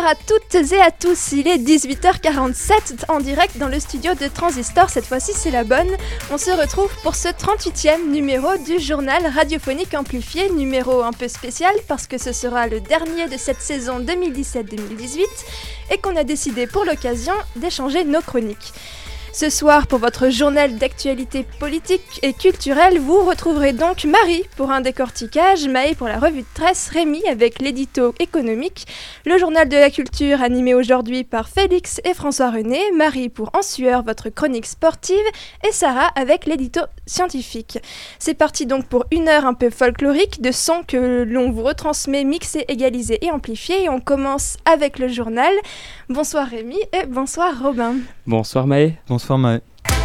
à toutes et à tous, il est 18h47 en direct dans le studio de Transistor, cette fois-ci c'est la bonne. On se retrouve pour ce 38e numéro du journal radiophonique amplifié, numéro un peu spécial parce que ce sera le dernier de cette saison 2017-2018 et qu'on a décidé pour l'occasion d'échanger nos chroniques. Ce soir, pour votre journal d'actualité politique et culturelle, vous retrouverez donc Marie pour un décortiquage, Maë pour la revue de presse, Rémi avec l'édito économique, le journal de la culture animé aujourd'hui par Félix et François René, Marie pour En sueur, votre chronique sportive, et Sarah avec l'édito scientifique. C'est parti donc pour une heure un peu folklorique de sons que l'on vous retransmet, mixés, égalisés et amplifiés. Et on commence avec le journal. Bonsoir Rémi et bonsoir Robin. Bonsoir Maë. Bonsoir Maë.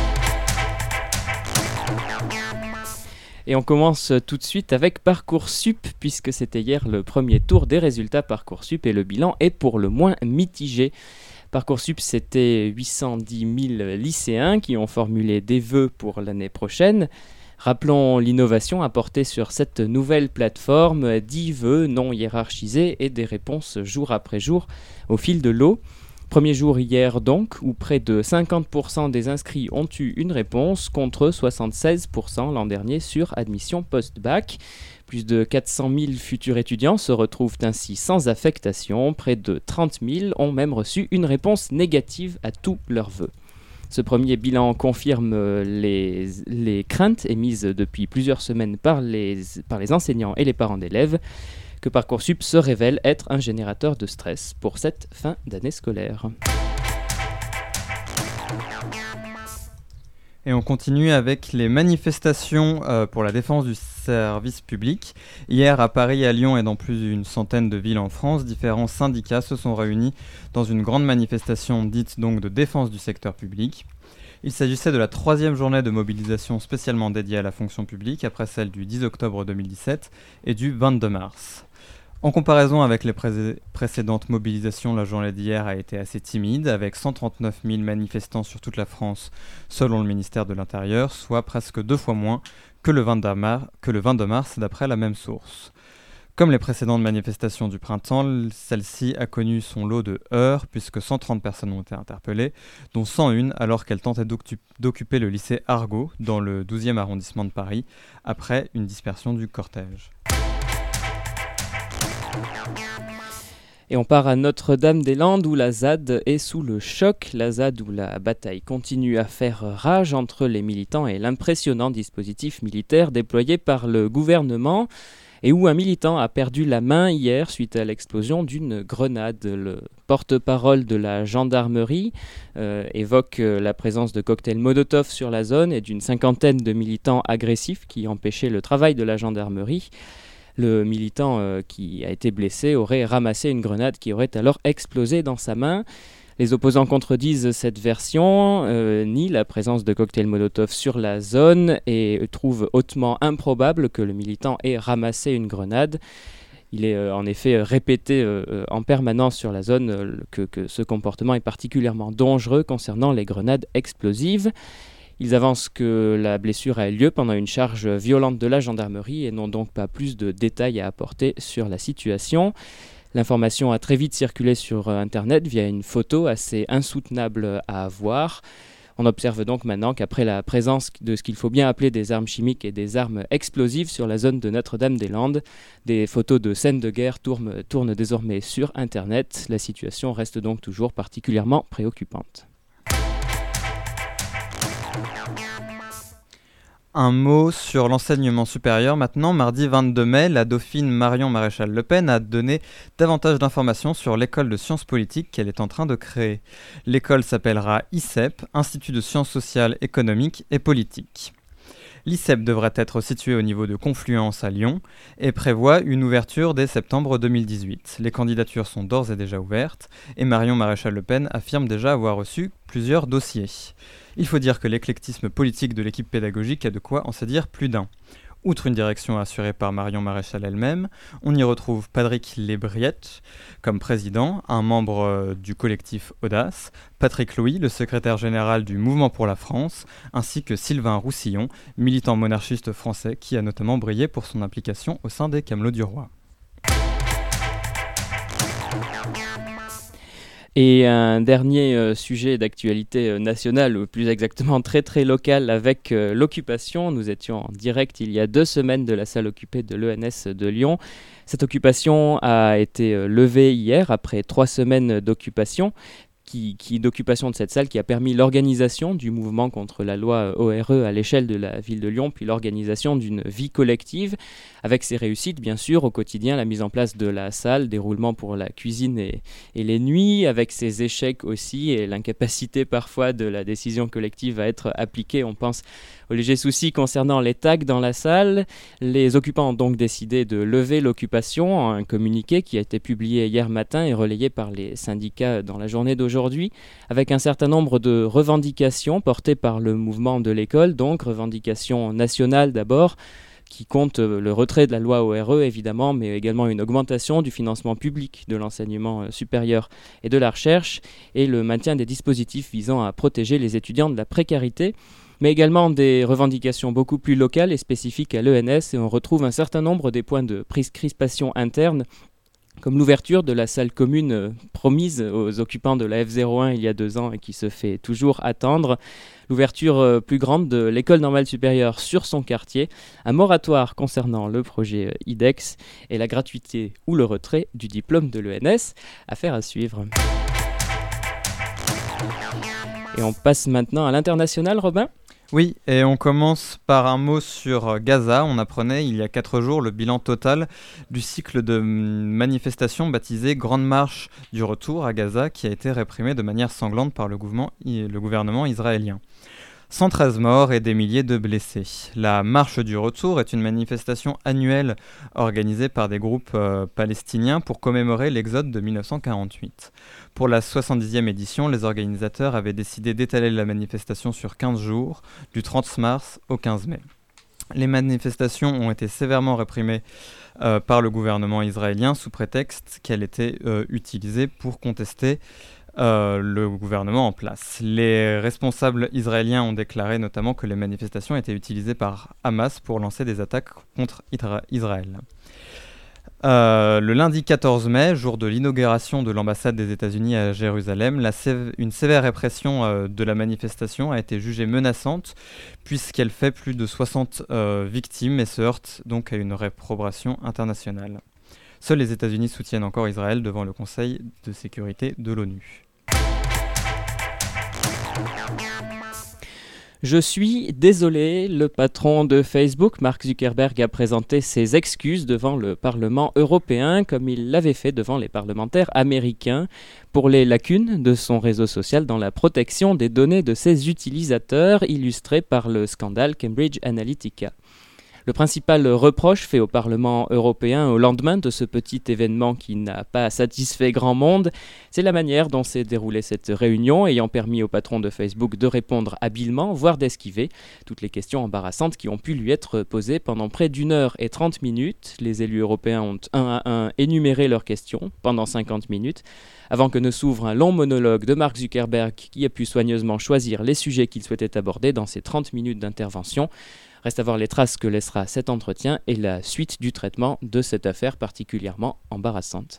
Et on commence tout de suite avec Parcoursup, puisque c'était hier le premier tour des résultats Parcoursup et le bilan est pour le moins mitigé. Parcoursup, c'était 810 000 lycéens qui ont formulé des vœux pour l'année prochaine. Rappelons l'innovation apportée sur cette nouvelle plateforme, 10 vœux non hiérarchisés et des réponses jour après jour au fil de l'eau. Premier jour hier donc, où près de 50% des inscrits ont eu une réponse contre 76% l'an dernier sur admission post-bac. Plus de 400 000 futurs étudiants se retrouvent ainsi sans affectation. Près de 30 000 ont même reçu une réponse négative à tous leurs vœux. Ce premier bilan confirme les craintes émises depuis plusieurs semaines par les enseignants et les parents d'élèves que Parcoursup se révèle être un générateur de stress pour cette fin d'année scolaire. Et on continue avec les manifestations pour la défense du service public. Hier, à Paris, à Lyon et dans plus d'une centaine de villes en France, différents syndicats se sont réunis dans une grande manifestation dite donc de défense du secteur public. Il s'agissait de la 3e journée de mobilisation spécialement dédiée à la fonction publique, après celle du 10 octobre 2017 et du 22 mars. En comparaison avec les précédentes mobilisations, la journée d'hier a été assez timide, avec 139 000 manifestants sur toute la France, selon le ministère de l'Intérieur, soit presque 2 fois moins que le 22 mars, d'après la même source. Comme les précédentes manifestations du printemps, celle-ci a connu son lot de heurts, puisque 130 personnes ont été interpellées, dont 101 alors qu'elles tentaient d'occuper le lycée Argot, dans le 12e arrondissement de Paris, après une dispersion du cortège. Et on part à Notre-Dame-des-Landes où la ZAD est sous le choc. La ZAD où la bataille continue à faire rage entre les militants et l'impressionnant dispositif militaire déployé par le gouvernement et où un militant a perdu la main hier suite à l'explosion d'une grenade. Le porte-parole de la gendarmerie évoque la présence de cocktails Molotov sur la zone et d'une cinquantaine de militants agressifs qui empêchaient le travail de la gendarmerie. Le militant qui a été blessé aurait ramassé une grenade qui aurait alors explosé dans sa main. Les opposants contredisent cette version, nient la présence de cocktails Molotov sur la zone et trouvent hautement improbable que le militant ait ramassé une grenade. Il est en effet répété en permanence sur la zone que ce comportement est particulièrement dangereux concernant les grenades explosives. Ils avancent que la blessure a eu lieu pendant une charge violente de la gendarmerie et n'ont donc pas plus de détails à apporter sur la situation. L'information a très vite circulé sur Internet via une photo assez insoutenable à voir. On observe donc maintenant qu'après la présence de ce qu'il faut bien appeler des armes chimiques et des armes explosives sur la zone de Notre-Dame-des-Landes, des photos de scènes de guerre tournent désormais sur Internet. La situation reste donc toujours particulièrement préoccupante. Un mot sur l'enseignement supérieur. Maintenant, mardi 22 mai, la dauphine Marion Maréchal Le Pen a donné davantage d'informations sur l'école de sciences politiques qu'elle est en train de créer. L'école s'appellera ICEP, Institut de sciences sociales, économiques et politiques. L'ICEP devrait être situé au niveau de Confluence à Lyon et prévoit une ouverture dès septembre 2018. Les candidatures sont d'ores et déjà ouvertes et Marion Maréchal Le Pen affirme déjà avoir reçu plusieurs dossiers. Il faut dire que l'éclectisme politique de l'équipe pédagogique a de quoi en dire plus d'un. Outre une direction assurée par Marion Maréchal elle-même, on y retrouve Patrick Lébriette comme président, un membre du collectif Audace, Patrick Louis, le secrétaire général du Mouvement pour la France, ainsi que Sylvain Roussillon, militant monarchiste français qui a notamment brillé pour son implication au sein des Camelots du Roi. Et un dernier sujet d'actualité nationale, ou plus exactement très très local, avec l'occupation. Nous étions en direct il y a 2 semaines de la salle occupée de l'ENS de Lyon. Cette occupation a été levée hier après 3 semaines d'occupation. D'occupation de cette salle qui a permis l'organisation du mouvement contre la loi ORE à l'échelle de la ville de Lyon, puis l'organisation d'une vie collective, avec ses réussites bien sûr au quotidien, la mise en place de la salle, déroulement pour la cuisine et les nuits, avec ses échecs aussi et l'incapacité parfois de la décision collective à être appliquée. On pense aux légers soucis concernant les tags dans la salle. Les occupants ont donc décidé de lever l'occupation. Un communiqué qui a été publié hier matin et relayé par les syndicats dans la journée d'aujourd'hui, avec un certain nombre de revendications portées par le mouvement de l'école, donc revendications nationales d'abord, qui comptent le retrait de la loi ORE évidemment, mais également une augmentation du financement public de l'enseignement supérieur et de la recherche, et le maintien des dispositifs visant à protéger les étudiants de la précarité, mais également des revendications beaucoup plus locales et spécifiques à l'ENS, et on retrouve un certain nombre des points de crispation interne, comme l'ouverture de la salle commune promise aux occupants de la F01 il y a 2 ans et qui se fait toujours attendre, l'ouverture plus grande de l'école normale supérieure sur son quartier, un moratoire concernant le projet IDEX et la gratuité ou le retrait du diplôme de l'ENS. Affaire à suivre. Et on passe maintenant à l'international, Robin ? Oui, et on commence par un mot sur Gaza. On apprenait il y a 4 jours le bilan total du cycle de manifestations baptisé Grande Marche du Retour à Gaza, qui a été réprimé de manière sanglante par le gouvernement israélien. 113 morts et des milliers de blessés. La Marche du Retour est une manifestation annuelle organisée par des groupes palestiniens pour commémorer l'exode de 1948. Pour la 70e édition, les organisateurs avaient décidé d'étaler la manifestation sur 15 jours, du 30 mars au 15 mai. Les manifestations ont été sévèrement réprimées par le gouvernement israélien sous prétexte qu'elle était utilisée pour contester le gouvernement en place. Les responsables israéliens ont déclaré notamment que les manifestations étaient utilisées par Hamas pour lancer des attaques contre Israël. Le lundi 14 mai, jour de l'inauguration de l'ambassade des États-Unis à Jérusalem, une sévère répression de la manifestation a été jugée menaçante puisqu'elle fait plus de 60 victimes et se heurte donc à une réprobation internationale. Seuls les États-Unis soutiennent encore Israël devant le Conseil de sécurité de l'ONU. Je suis désolé, le patron de Facebook, Mark Zuckerberg, a présenté ses excuses devant le Parlement européen, comme il l'avait fait devant les parlementaires américains, pour les lacunes de son réseau social dans la protection des données de ses utilisateurs, illustrées par le scandale Cambridge Analytica. Le principal reproche fait au Parlement européen au lendemain de ce petit événement qui n'a pas satisfait grand monde, c'est la manière dont s'est déroulée cette réunion, ayant permis au patron de Facebook de répondre habilement, voire d'esquiver toutes les questions embarrassantes qui ont pu lui être posées pendant près d'1h30. Les élus européens ont un à un énuméré leurs questions pendant 50 minutes, avant que ne s'ouvre un long monologue de Mark Zuckerberg qui a pu soigneusement choisir les sujets qu'il souhaitait aborder dans ces 30 minutes d'intervention. Reste à voir les traces que laissera cet entretien et la suite du traitement de cette affaire particulièrement embarrassante.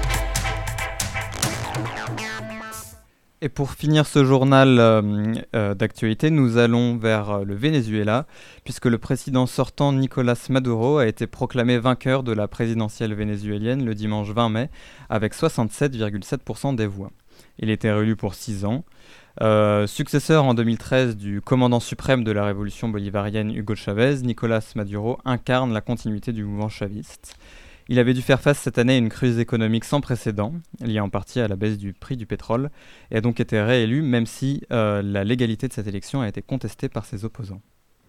Et pour finir ce journal d'actualité, nous allons vers le Venezuela, puisque le président sortant Nicolás Maduro a été proclamé vainqueur de la présidentielle vénézuélienne le dimanche 20 mai, avec 67,7% des voix. Il était réélu pour 6 ans. Successeur en 2013 du commandant suprême de la révolution bolivarienne Hugo Chavez, Nicolás Maduro incarne la continuité du mouvement chaviste. Il avait dû faire face cette année à une crise économique sans précédent, liée en partie à la baisse du prix du pétrole, et a donc été réélu, même si la légalité de cette élection a été contestée par ses opposants.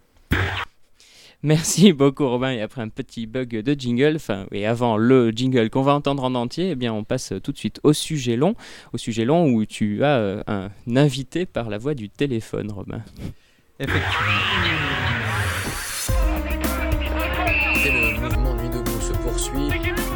Merci beaucoup Robin, et après un petit bug de jingle, et avant le jingle qu'on va entendre en entier, eh bien on passe tout de suite au sujet long où tu as un invité par la voix du téléphone, Robin. Effectivement. Le mouvement Nuit debout se poursuit.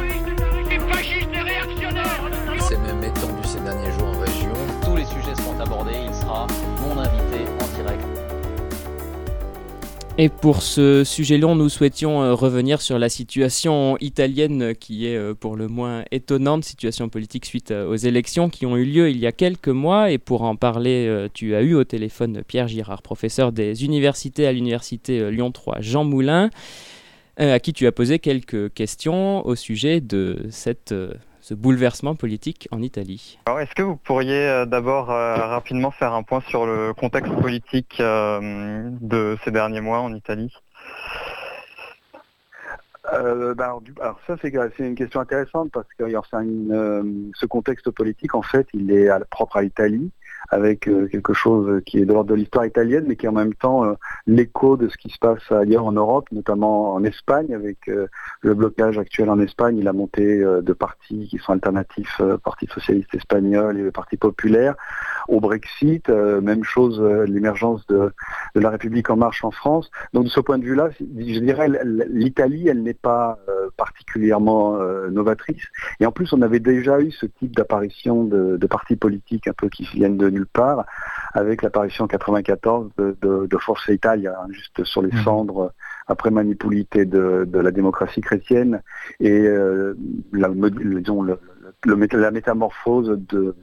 C'est même étendu ces derniers jours en région. Tous les sujets seront abordés, il sera mon invité en direct. Et pour ce sujet long, nous souhaitions revenir sur la situation italienne qui est pour le moins étonnante, situation politique suite aux élections qui ont eu lieu il y a quelques mois. Et pour en parler, tu as eu au téléphone Pierre Girard, professeur des universités à l'université Lyon 3 Jean Moulin, à qui tu as posé quelques questions au sujet de ce bouleversement politique en Italie. Alors, est-ce que vous pourriez d'abord rapidement faire un point sur le contexte politique de ces derniers mois en Italie ? Alors ça c'est une question intéressante parce que ce contexte politique en fait il est propre à l'Italie avec quelque chose qui est de l'ordre de l'histoire italienne mais qui est en même temps l'écho de ce qui se passe ailleurs en Europe, notamment en Espagne avec le blocage actuel en Espagne, la montée de partis qui sont alternatifs, Parti socialiste espagnol et le Parti populaire, au Brexit, même chose, l'émergence de la République en marche en France. Donc de ce point de vue-là, je dirais l'Italie, elle n'est pas particulièrement novatrice. Et en plus, on avait déjà eu ce type d'apparition de partis politiques un peu qui viennent de nulle part, avec l'apparition en 1994 de Forza Italia, juste sur les cendres après Manipulite de la démocratie chrétienne et la métamorphose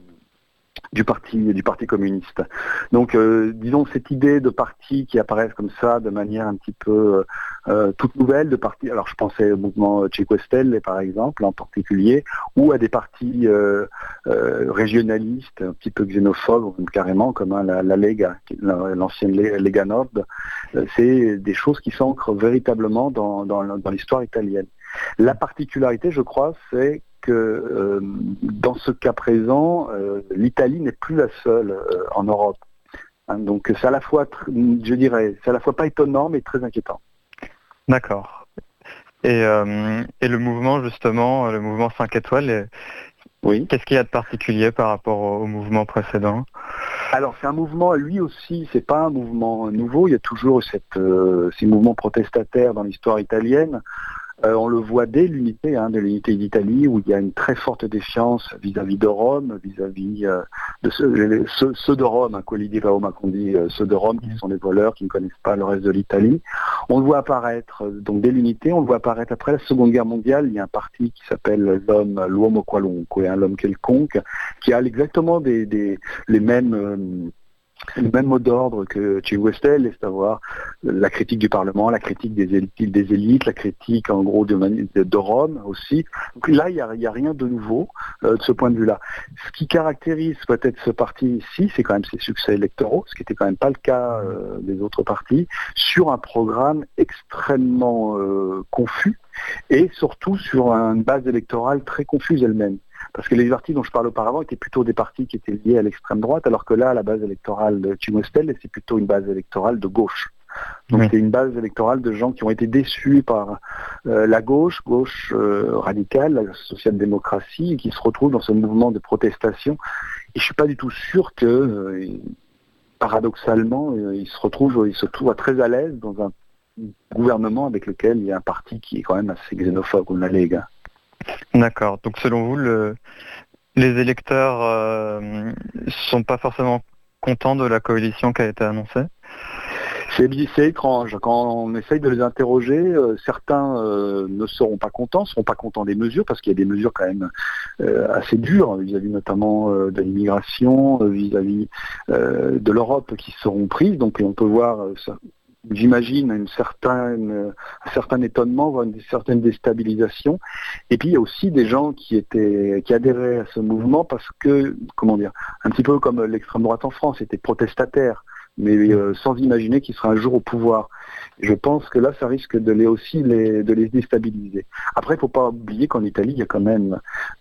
du parti communiste. Donc disons cette idée de partis qui apparaissent comme ça de manière un petit peu toute nouvelle, de partis, alors je pensais au mouvement Cinque Stelle par exemple en particulier, ou à des partis régionalistes, un petit peu xénophobes carrément, comme la Lega, l'ancienne Lega Nord. C'est des choses qui s'ancrent véritablement dans l'histoire italienne. La particularité, je crois, c'est que dans ce cas présent, l'Italie n'est plus la seule en Europe. Donc c'est à la fois, je dirais, c'est à la fois pas étonnant mais très inquiétant. D'accord. Et le mouvement justement, le mouvement 5 étoiles, oui. Qu'est-ce qu'il y a de particulier par rapport au mouvement précédent ? Alors c'est un mouvement, lui aussi, c'est pas un mouvement nouveau. Il y a toujours ces mouvements protestataires dans l'histoire italienne. On le voit dès l'unité, de l'unité d'Italie, où il y a une très forte défiance vis-à-vis de Rome, vis-à-vis de ceux de Rome, quelli di Roma qu'on dit, ceux de Rome qui sont des voleurs, qui ne connaissent pas le reste de l'Italie. On le voit apparaître, donc dès l'unité, on le voit apparaître après la Seconde Guerre mondiale. Il y a un parti qui s'appelle l'Uomo Qualunque, l'homme quelconque, qui a exactement les mêmes... le même mot d'ordre que Cinque Stelle, c'est-à-dire la critique du Parlement, la critique des élites, la critique en gros de Rome aussi. Donc là, il y a rien de nouveau de ce point de vue-là. Ce qui caractérise peut-être ce parti ici, c'est quand même ses succès électoraux, ce qui n'était quand même pas le cas des autres partis, sur un programme extrêmement confus et surtout sur une base électorale très confuse elle-même. Parce que les partis dont je parle auparavant étaient plutôt des partis qui étaient liés à l'extrême droite, alors que là, la base électorale de Cinque Stelle, c'est plutôt une base électorale de gauche. Donc c'est une base électorale de gens qui ont été déçus par la gauche radicale, la social-démocratie, et qui se retrouvent dans ce mouvement de protestation. Et je suis pas du tout sûr que, paradoxalement, ils se retrouvent très à l'aise dans un gouvernement avec lequel il y a un parti qui est quand même assez xénophobe, comme la Lega. D'accord. Donc selon vous, les électeurs sont pas forcément contents de la coalition qui a été annoncée ? C'est étrange. Quand on essaye de les interroger, certains ne seront pas contents des mesures, parce qu'il y a des mesures quand même assez dures, vis-à-vis notamment de l'immigration, vis-à-vis de l'Europe qui seront prises. Donc on peut voir... J'imagine un certain étonnement, voire une certaine déstabilisation. Et puis il y a aussi des gens qui adhéraient à ce mouvement parce que, un petit peu comme l'extrême droite en France, étaient protestataires, mais sans imaginer qu'ils seraient un jour au pouvoir. Et je pense que là, ça risque de les déstabiliser. Après, il ne faut pas oublier qu'en Italie, il y a quand même,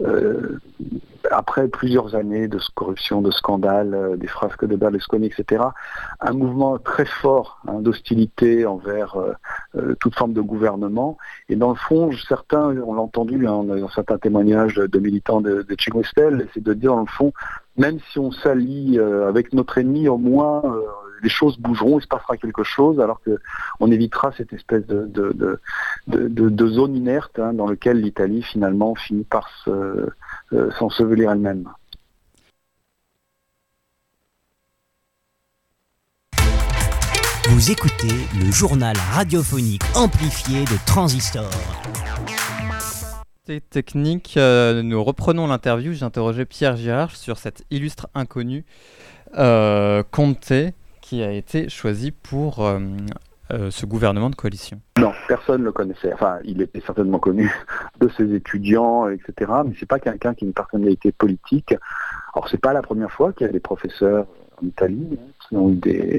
après plusieurs années de corruption, de scandales, des frasques de Berlusconi, etc., un mouvement très fort d'hostilité envers toute forme de gouvernement. Et dans le fond, certains, on l'a entendu dans certains témoignages de militants de Cinque Stelle, c'est de dire, dans le fond, même si on s'allie avec notre ennemi, au moins les choses bougeront, il se passera quelque chose, alors qu'on évitera cette espèce de zone inerte dans laquelle l'Italie finalement finit par s'ensevelir elle-même. Vous écoutez le journal radiophonique amplifié de Transistor. Technique, nous reprenons l'interview. J'ai interrogé Pierre Girard sur cet illustre inconnu Comté qui a été choisi pour ce gouvernement de coalition. Non, personne ne le connaissait. Enfin, il était certainement connu de ses étudiants, etc. Mais c'est pas quelqu'un qui a une personnalité politique. Alors, c'est pas la première fois qu'il y a des professeurs en Italie qui ont eu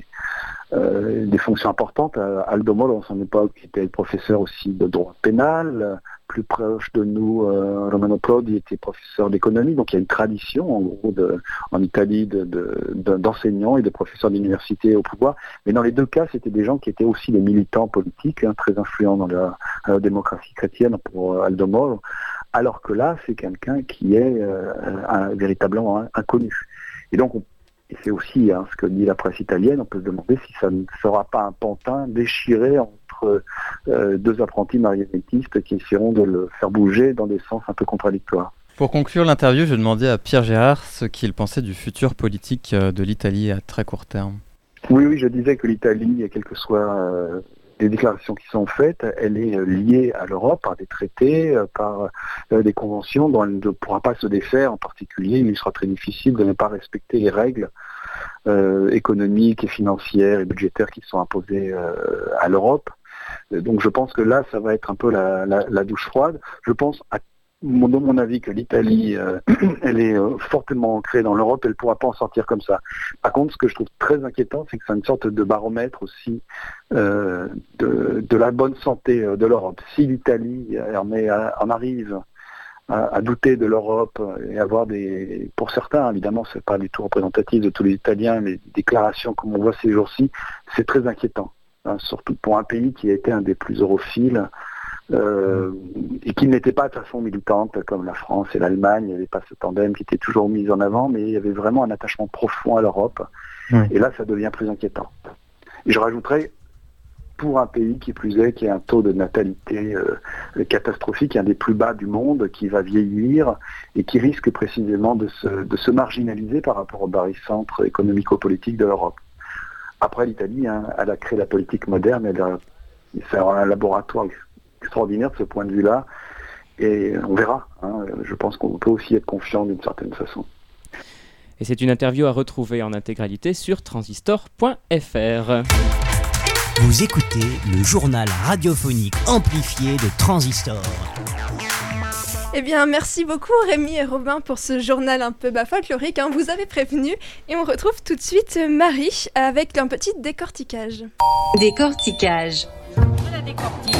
des fonctions importantes. Aldo Moro, en son époque, était professeur aussi de droit pénal. Plus proche de nous, Romano Prodi était professeur d'économie. Donc il y a une tradition, en gros, en Italie, d'enseignants et de professeurs d'université au pouvoir. Mais dans les deux cas, c'était des gens qui étaient aussi des militants politiques, très influents dans la démocratie chrétienne pour Aldo Moro. Alors que là, c'est quelqu'un qui est véritablement inconnu. Et donc, et c'est aussi ce que dit la presse italienne, on peut se demander si ça ne sera pas un pantin déchiré entre deux apprentis marionnettistes qui essaieront de le faire bouger dans des sens un peu contradictoires. Pour conclure l'interview, je demandais à Pierre Girard ce qu'il pensait du futur politique de l'Italie à très court terme. Oui, je disais que l'Italie, quelles que soient les déclarations qui sont faites, elle est liée à l'Europe par des traités, par des conventions dont elle ne pourra pas se défaire. En particulier, il lui sera très difficile de ne pas respecter les règles économiques et financières et budgétaires qui sont imposées à l'Europe. Donc je pense que là, ça va être un peu la douche froide. Je pense, à mon avis, que l'Italie, elle est fortement ancrée dans l'Europe, elle ne pourra pas en sortir comme ça. Par contre, ce que je trouve très inquiétant, c'est que c'est une sorte de baromètre aussi de la bonne santé de l'Europe. Si l'Italie en arrive à douter de l'Europe et avoir pour certains, évidemment, c'est pas du tout représentatif de tous les Italiens, mais des déclarations comme on voit ces jours-ci, c'est très inquiétant. Surtout pour un pays qui a été un des plus europhiles et qui n'était pas de façon militante comme la France et l'Allemagne. Il n'y avait pas ce tandem qui était toujours mis en avant, mais il y avait vraiment un attachement profond à l'Europe. Et là, ça devient plus inquiétant. Et je rajouterais, pour un pays qui plus est, qui a un taux de natalité catastrophique, un des plus bas du monde, qui va vieillir et qui risque précisément de se marginaliser par rapport au barycentre économico-politique de l'Europe. Après, l'Italie, elle a créé la politique moderne, c'est un laboratoire extraordinaire de ce point de vue-là, et on verra. Je pense qu'on peut aussi être confiant d'une certaine façon. Et c'est une interview à retrouver en intégralité sur transistor.fr. Vous écoutez le journal radiophonique amplifié de Transistor. Eh bien, merci beaucoup Rémi et Robin pour ce journal un peu folklorique, vous avez prévenu. Et on retrouve tout de suite Marie avec un petit décortiquage. Décortiquage. Je la décortique.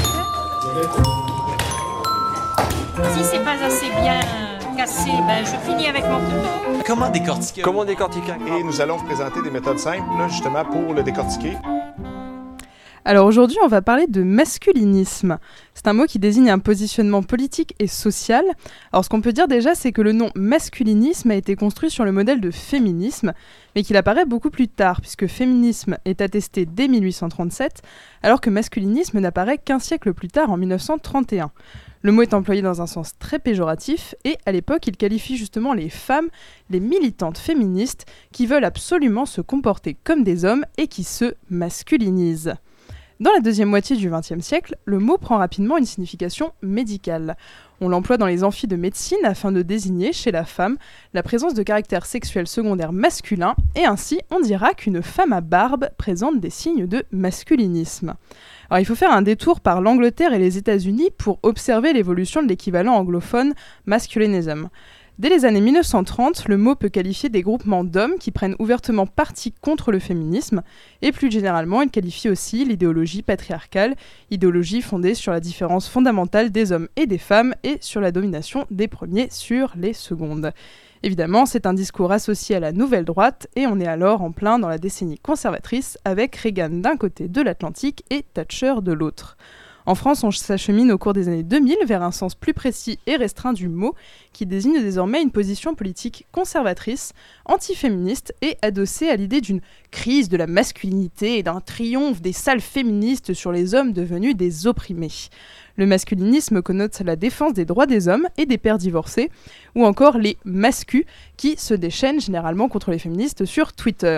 Si c'est pas assez bien cassé, je finis avec mon couteau. Comment décortiquer? Et nous allons vous présenter des méthodes simples, justement, pour le décortiquer. Alors aujourd'hui, on va parler de masculinisme. C'est un mot qui désigne un positionnement politique et social. Alors ce qu'on peut dire déjà, c'est que le nom masculinisme a été construit sur le modèle de féminisme, mais qu'il apparaît beaucoup plus tard, puisque féminisme est attesté dès 1837, alors que masculinisme n'apparaît qu'un siècle plus tard, en 1931. Le mot est employé dans un sens très péjoratif, et à l'époque, il qualifie justement les femmes, les militantes féministes, qui veulent absolument se comporter comme des hommes et qui se masculinisent. Dans la deuxième moitié du XXe siècle, le mot prend rapidement une signification médicale. On l'emploie dans les amphis de médecine afin de désigner, chez la femme, la présence de caractères sexuels secondaires masculins, et ainsi on dira qu'une femme à barbe présente des signes de masculinisme. Alors il faut faire un détour par l'Angleterre et les États-Unis pour observer l'évolution de l'équivalent anglophone masculinism. Dès les années 1930, le mot peut qualifier des groupements d'hommes qui prennent ouvertement parti contre le féminisme, et plus généralement, il qualifie aussi l'idéologie patriarcale, idéologie fondée sur la différence fondamentale des hommes et des femmes, et sur la domination des premiers sur les secondes. Évidemment, c'est un discours associé à la nouvelle droite, et on est alors en plein dans la décennie conservatrice, avec Reagan d'un côté de l'Atlantique et Thatcher de l'autre. En France, on s'achemine au cours des années 2000 vers un sens plus précis et restreint du mot, qui désigne désormais une position politique conservatrice, antiféministe et adossée à l'idée d'une crise de la masculinité et d'un triomphe des salles féministes sur les hommes devenus des opprimés. Le masculinisme connote la défense des droits des hommes et des pères divorcés, ou encore les mascus qui se déchaînent généralement contre les féministes sur Twitter.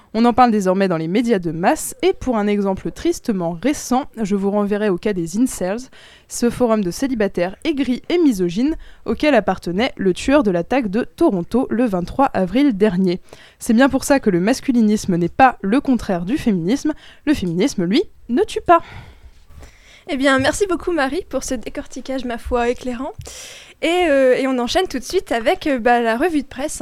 On en parle désormais dans les médias de masse, et pour un exemple tristement récent, je vous renverrai au cas des incels, ce forum de célibataires aigris et misogynes auquel appartenait le tueur de l'attaque de Toronto le 23 avril dernier. C'est bien pour ça que le masculinisme n'est pas le contraire du féminisme. Le féminisme, lui, ne tue pas. Eh bien, merci beaucoup Marie pour ce décortiquage, ma foi, éclairant. Et on enchaîne tout de suite avec la revue de presse.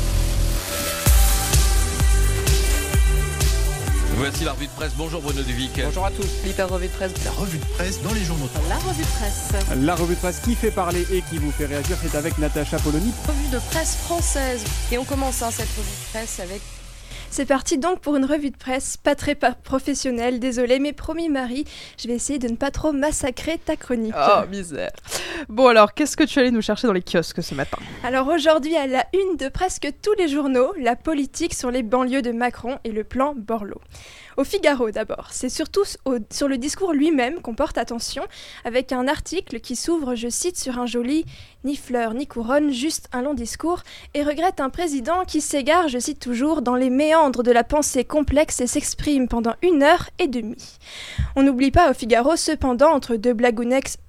Voici la revue de presse. Bonjour Bruno Duvic. Bonjour à tous. L'hyper revue de presse. La revue de presse dans les journaux. La revue de presse. La revue de presse qui fait parler et qui vous fait réagir, c'est avec Natacha Polony. Revue de presse française. Et on commence cette revue de presse avec... C'est parti donc pour une revue de presse, pas très professionnelle, désolée, mais promis Marie, je vais essayer de ne pas trop massacrer ta chronique. Oh, misère. Bon alors, qu'est-ce que tu allais nous chercher dans les kiosques ce matin ? Alors aujourd'hui, à la une de presque tous les journaux, la politique sur les banlieues de Macron et le plan Borloo. Au Figaro d'abord, c'est surtout sur le discours lui-même qu'on porte attention, avec un article qui s'ouvre, je cite, sur un joli « ni fleurs ni couronne, juste un long discours » et regrette un président qui s'égare, je cite toujours, dans les méandres de la pensée complexe et s'exprime pendant 1h30. On n'oublie pas au Figaro cependant, entre deux blagounettes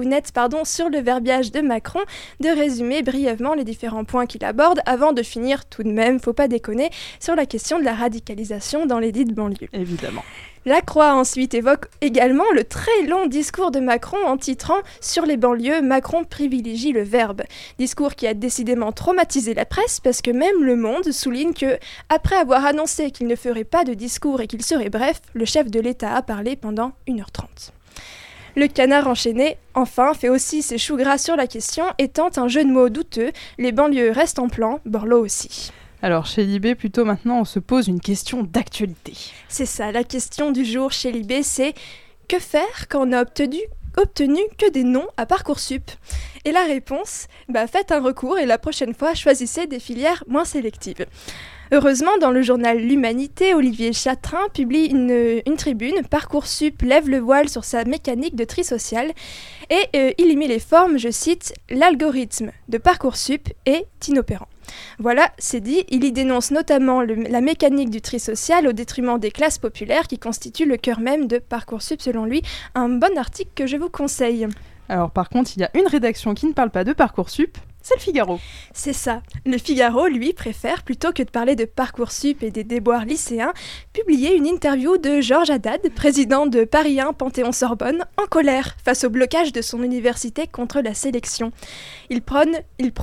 sur le verbiage de Macron, de résumer brièvement les différents points qu'il aborde avant de finir tout de même, faut pas déconner, sur la question de la radicalisation dans les dites banlieues. Évidemment. La Croix ensuite évoque également le très long discours de Macron en titrant « Sur les banlieues, Macron privilégie le verbe ». Discours qui a décidément traumatisé la presse parce que même Le Monde souligne que, après avoir annoncé qu'il ne ferait pas de discours et qu'il serait bref, le chef de l'État a parlé pendant 1h30. Le Canard enchaîné, enfin, fait aussi ses choux gras sur la question et tente un jeu de mots douteux. Les banlieues restent en plan, Borloo aussi. Alors, chez Libé, plutôt maintenant, on se pose une question d'actualité. C'est ça, la question du jour chez Libé, c'est « Que faire quand on n'a obtenu que des noms à Parcoursup ?» Et la réponse, faites un recours et la prochaine fois, choisissez des filières moins sélectives. Heureusement, dans le journal L'Humanité, Olivier Chatrin publie une tribune « Parcoursup lève le voile sur sa mécanique de tri social » et il y met les formes, je cite, « L'algorithme de Parcoursup est inopérant ». Voilà, c'est dit, il y dénonce notamment la mécanique du tri social au détriment des classes populaires qui constituent le cœur même de Parcoursup selon lui. Un bon article que je vous conseille. Alors par contre, il y a une rédaction qui ne parle pas de Parcoursup, c'est le Figaro. C'est ça. Le Figaro, lui, préfère, plutôt que de parler de Parcoursup et des déboires lycéens, publier une interview de Georges Haddad, président de Paris 1 Panthéon-Sorbonne, en colère face au blocage de son université contre la sélection. Il prône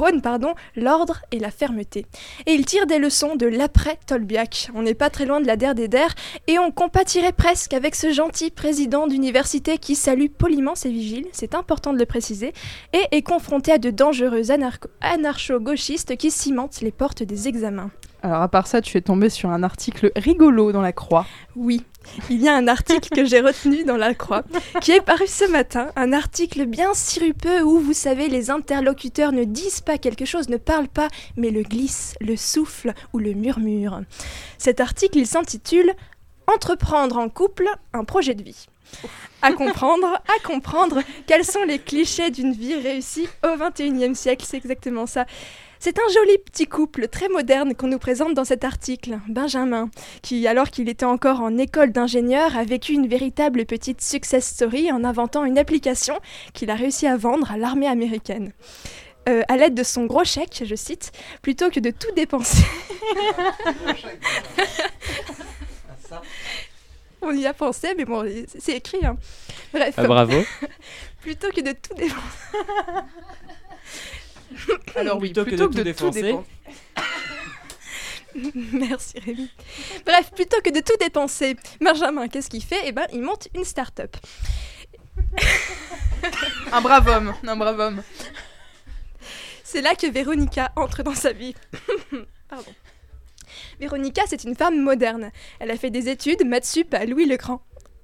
l'ordre et la fermeté. Et il tire des leçons de l'après-Tolbiac. On n'est pas très loin de la der des der, et on compatirait presque avec ce gentil président d'université qui salue poliment ses vigiles, c'est important de le préciser, et est confronté à de dangereux anarcho-gauchistes qui cimentent les portes des examens. Alors à part ça, tu es tombé sur un article rigolo dans La Croix. Oui, il y a un article que j'ai retenu dans La Croix, qui est paru ce matin, un article bien sirupeux où, vous savez, les interlocuteurs ne disent pas quelque chose, ne parlent pas, mais le glissent, le soufflent ou le murmurent. Cet article, il s'intitule « Entreprendre en couple un projet de vie ». À comprendre quels sont les clichés d'une vie réussie au XXIe siècle, c'est exactement ça. C'est un joli petit couple très moderne qu'on nous présente dans cet article. Benjamin, qui, alors qu'il était encore en école d'ingénieur, a vécu une véritable petite success story en inventant une application qu'il a réussi à vendre à l'armée américaine. À l'aide de son gros chèque, je cite, plutôt que de tout dépenser. On y a pensé, mais bon, c'est écrit. Hein. Bref. Bravo. Plutôt que de tout dépenser. Alors oui, plutôt que de tout dépenser. Merci Rémi. Bref, plutôt que de tout dépenser, Benjamin, qu'est-ce qu'il fait ? Il monte une start-up. Un brave homme. C'est là que Véronica entre dans sa vie. Pardon. Véronica, c'est une femme moderne. Elle a fait des études, maths sup à Louis le Grand.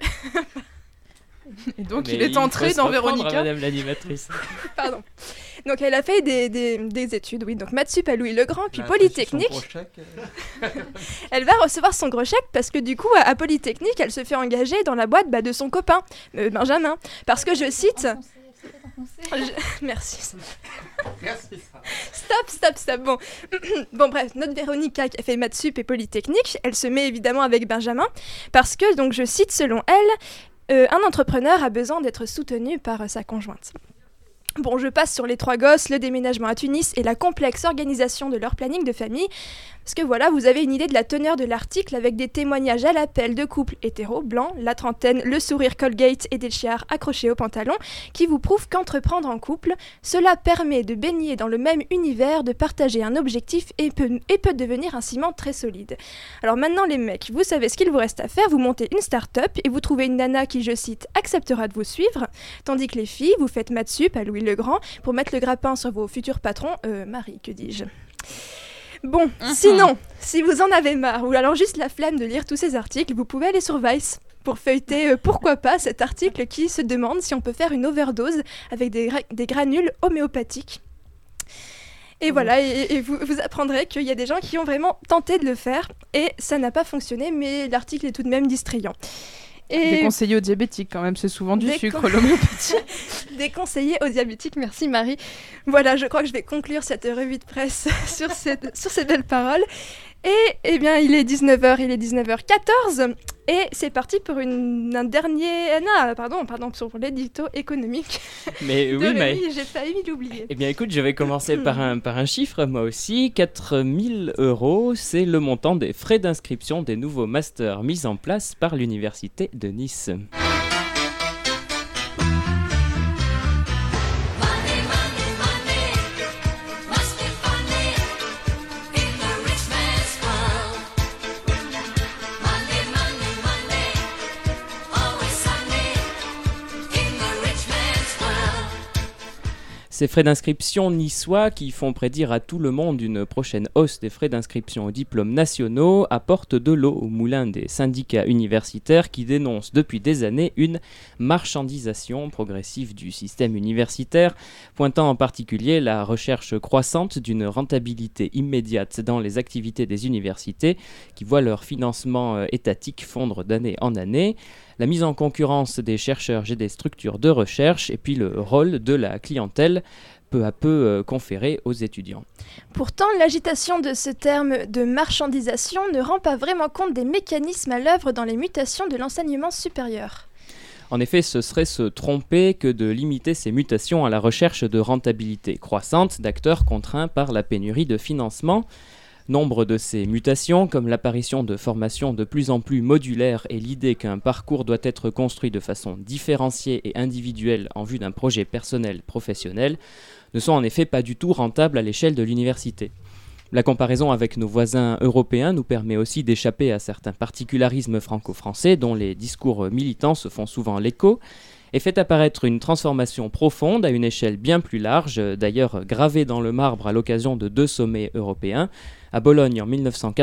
Et donc il est entré dans Véronica. Madame l'animatrice. Pardon. Donc elle a fait des études, oui. Donc maths sup à Louis le Grand, puis Polytechnique. Elle va recevoir son gros chèque parce que du coup, à Polytechnique, elle se fait engager dans la boîte de son copain, Benjamin. Parce que, je cite... Merci. Merci. Stop. Bon, bref, notre Véronica qui a fait maths sup et Polytechnique, elle se met évidemment avec Benjamin parce que, donc je cite, selon elle, un entrepreneur a besoin d'être soutenu par sa conjointe. Bon, je passe sur les 3 gosses, le déménagement à Tunis et la complexe organisation de leur planning de famille. Parce que voilà, vous avez une idée de la teneur de l'article avec des témoignages à l'appel de couples hétéros, blancs, la trentaine, le sourire Colgate et des chiards accrochés au pantalon, qui vous prouvent qu'entreprendre en couple, cela permet de baigner dans le même univers, de partager un objectif et peut devenir un ciment très solide. Alors maintenant les mecs, vous savez ce qu'il vous reste à faire, vous montez une start-up et vous trouvez une nana qui, je cite, acceptera de vous suivre, tandis que les filles, vous faites maths sup à Louis le Grand pour mettre le grappin sur vos futurs patrons, Marie, que dis-je. Bon, sinon, si vous en avez marre, ou alors juste la flemme de lire tous ces articles, vous pouvez aller sur Vice pour feuilleter, pourquoi pas, cet article qui se demande si on peut faire une overdose avec des granules homéopathiques. Et voilà, et vous apprendrez qu'il y a des gens qui ont vraiment tenté de le faire, et ça n'a pas fonctionné, mais l'article est tout de même distrayant. Et déconseillé aux diabétiques quand même, c'est souvent du sucre, l'homéopathie. Déconseillé aux diabétiques, merci Marie. Voilà, je crois que je vais conclure cette revue de presse sur ces belles paroles. Et eh bien, il est 19h14 et c'est parti pour un dernier... pardon, sur l'édito économique. Mais oui, mais... j'ai failli l'oublier. Eh bien, écoute, je vais commencer par un chiffre, moi aussi. 4 000 €, c'est le montant des frais d'inscription des nouveaux masters mis en place par l'Université de Nice. Ces frais d'inscription niçois, qui font prédire à tout le monde une prochaine hausse des frais d'inscription aux diplômes nationaux, apportent de l'eau au moulin des syndicats universitaires qui dénoncent depuis des années une marchandisation progressive du système universitaire, pointant en particulier la recherche croissante d'une rentabilité immédiate dans les activités des universités qui voient leur financement étatique fondre d'année en année, la mise en concurrence des chercheurs et des structures de recherche, et puis le rôle de la clientèle peu à peu conféré aux étudiants. Pourtant, l'agitation de ce terme de marchandisation ne rend pas vraiment compte des mécanismes à l'œuvre dans les mutations de l'enseignement supérieur. En effet, ce serait se tromper que de limiter ces mutations à la recherche de rentabilité croissante d'acteurs contraints par la pénurie de financement. Nombre de ces mutations, comme l'apparition de formations de plus en plus modulaires et l'idée qu'un parcours doit être construit de façon différenciée et individuelle en vue d'un projet personnel professionnel, ne sont en effet pas du tout rentables à l'échelle de l'université. La comparaison avec nos voisins européens nous permet aussi d'échapper à certains particularismes franco-français dont les discours militants se font souvent l'écho, et fait apparaître une transformation profonde à une échelle bien plus large, d'ailleurs gravée dans le marbre à l'occasion de 2 sommets européens, à Bologne en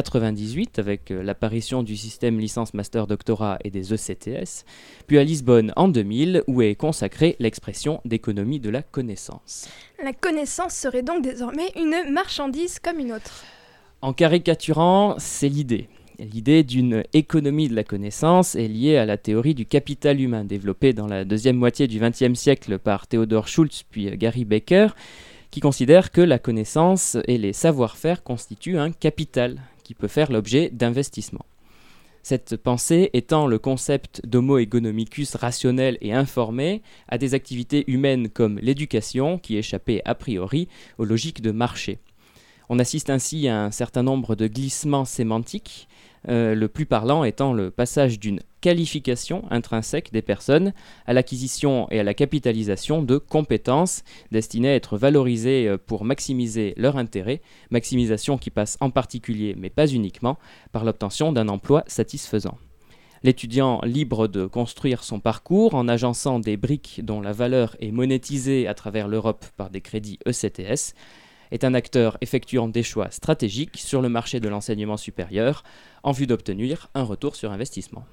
1998 avec l'apparition du système licence-master-doctorat et des ECTS, puis à Lisbonne en 2000 où est consacrée l'expression d'économie de la connaissance. La connaissance serait donc désormais une marchandise comme une autre. En caricaturant, c'est l'idée. L'idée d'une économie de la connaissance est liée à la théorie du capital humain développée dans la deuxième moitié du XXe siècle par Theodor Schultz puis Gary Becker, qui considère que la connaissance et les savoir-faire constituent un capital qui peut faire l'objet d'investissements. Cette pensée étend le concept d'homo economicus rationnel et informé à des activités humaines comme l'éducation qui échappait a priori aux logiques de marché. On assiste ainsi à un certain nombre de glissements sémantiques, le plus parlant étant le passage d'une qualification intrinsèque des personnes à l'acquisition et à la capitalisation de compétences destinées à être valorisées pour maximiser leur intérêt, maximisation qui passe en particulier, mais pas uniquement, par l'obtention d'un emploi satisfaisant. L'étudiant libre de construire son parcours en agençant des briques dont la valeur est monétisée à travers l'Europe par des crédits ECTS, est un acteur effectuant des choix stratégiques sur le marché de l'enseignement supérieur en vue d'obtenir un retour sur investissement.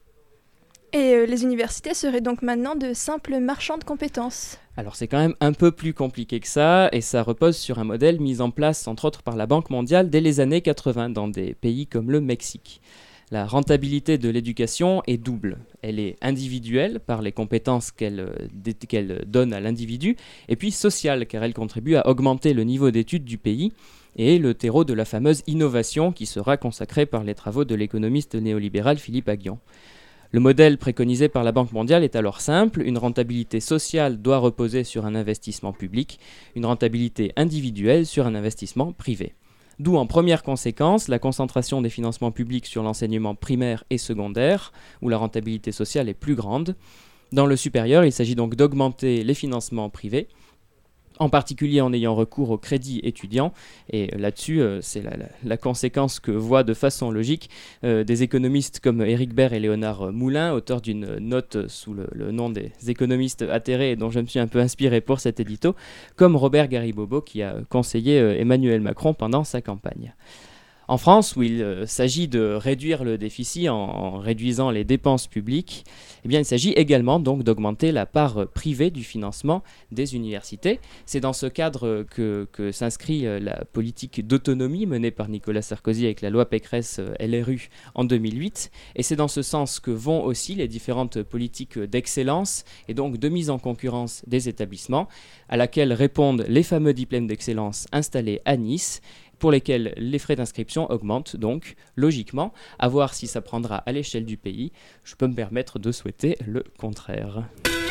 Et les universités seraient donc maintenant de simples marchands de compétences. Alors c'est quand même un peu plus compliqué que ça, et ça repose sur un modèle mis en place entre autres par la Banque mondiale dès les années 80 dans des pays comme le Mexique. La rentabilité de l'éducation est double. Elle est individuelle par les compétences qu'elle donne à l'individu, et puis sociale car elle contribue à augmenter le niveau d'études du pays et est le terreau de la fameuse innovation qui sera consacrée par les travaux de l'économiste néolibéral Philippe Aghion. Le modèle préconisé par la Banque mondiale est alors simple, une rentabilité sociale doit reposer sur un investissement public, une rentabilité individuelle sur un investissement privé. D'où en première conséquence la concentration des financements publics sur l'enseignement primaire et secondaire, où la rentabilité sociale est plus grande. Dans le supérieur, il s'agit donc d'augmenter les financements privés, en particulier en ayant recours au crédit étudiant. Et là-dessus, c'est la conséquence que voient de façon logique des économistes comme Éric Baird et Léonard Moulin, auteurs d'une note sous le nom des économistes atterrés et dont je me suis un peu inspiré pour cet édito, comme Robert Garibobo qui a conseillé Emmanuel Macron pendant sa campagne. En France, où il s'agit de réduire le déficit en réduisant les dépenses publiques, eh bien, il s'agit également donc d'augmenter la part privée du financement des universités. C'est dans ce cadre que s'inscrit la politique d'autonomie menée par Nicolas Sarkozy avec la loi Pécresse LRU en 2008. Et c'est dans ce sens que vont aussi les différentes politiques d'excellence et donc de mise en concurrence des établissements, à laquelle répondent les fameux diplômes d'excellence installés à Nice, pour lesquels les frais d'inscription augmentent, donc logiquement, à voir si ça prendra à l'échelle du pays. Je peux me permettre de souhaiter le contraire.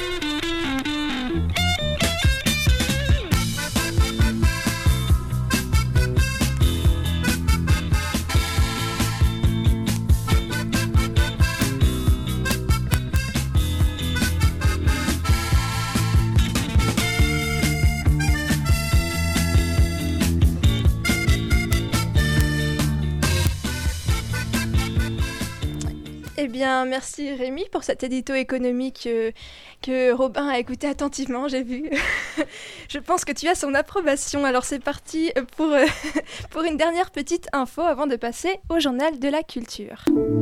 Eh bien, merci Rémi pour cet édito économique que Robin a écouté attentivement, j'ai vu. Je pense que tu as son approbation. Alors c'est parti pour une dernière petite info avant de passer au journal de la culture.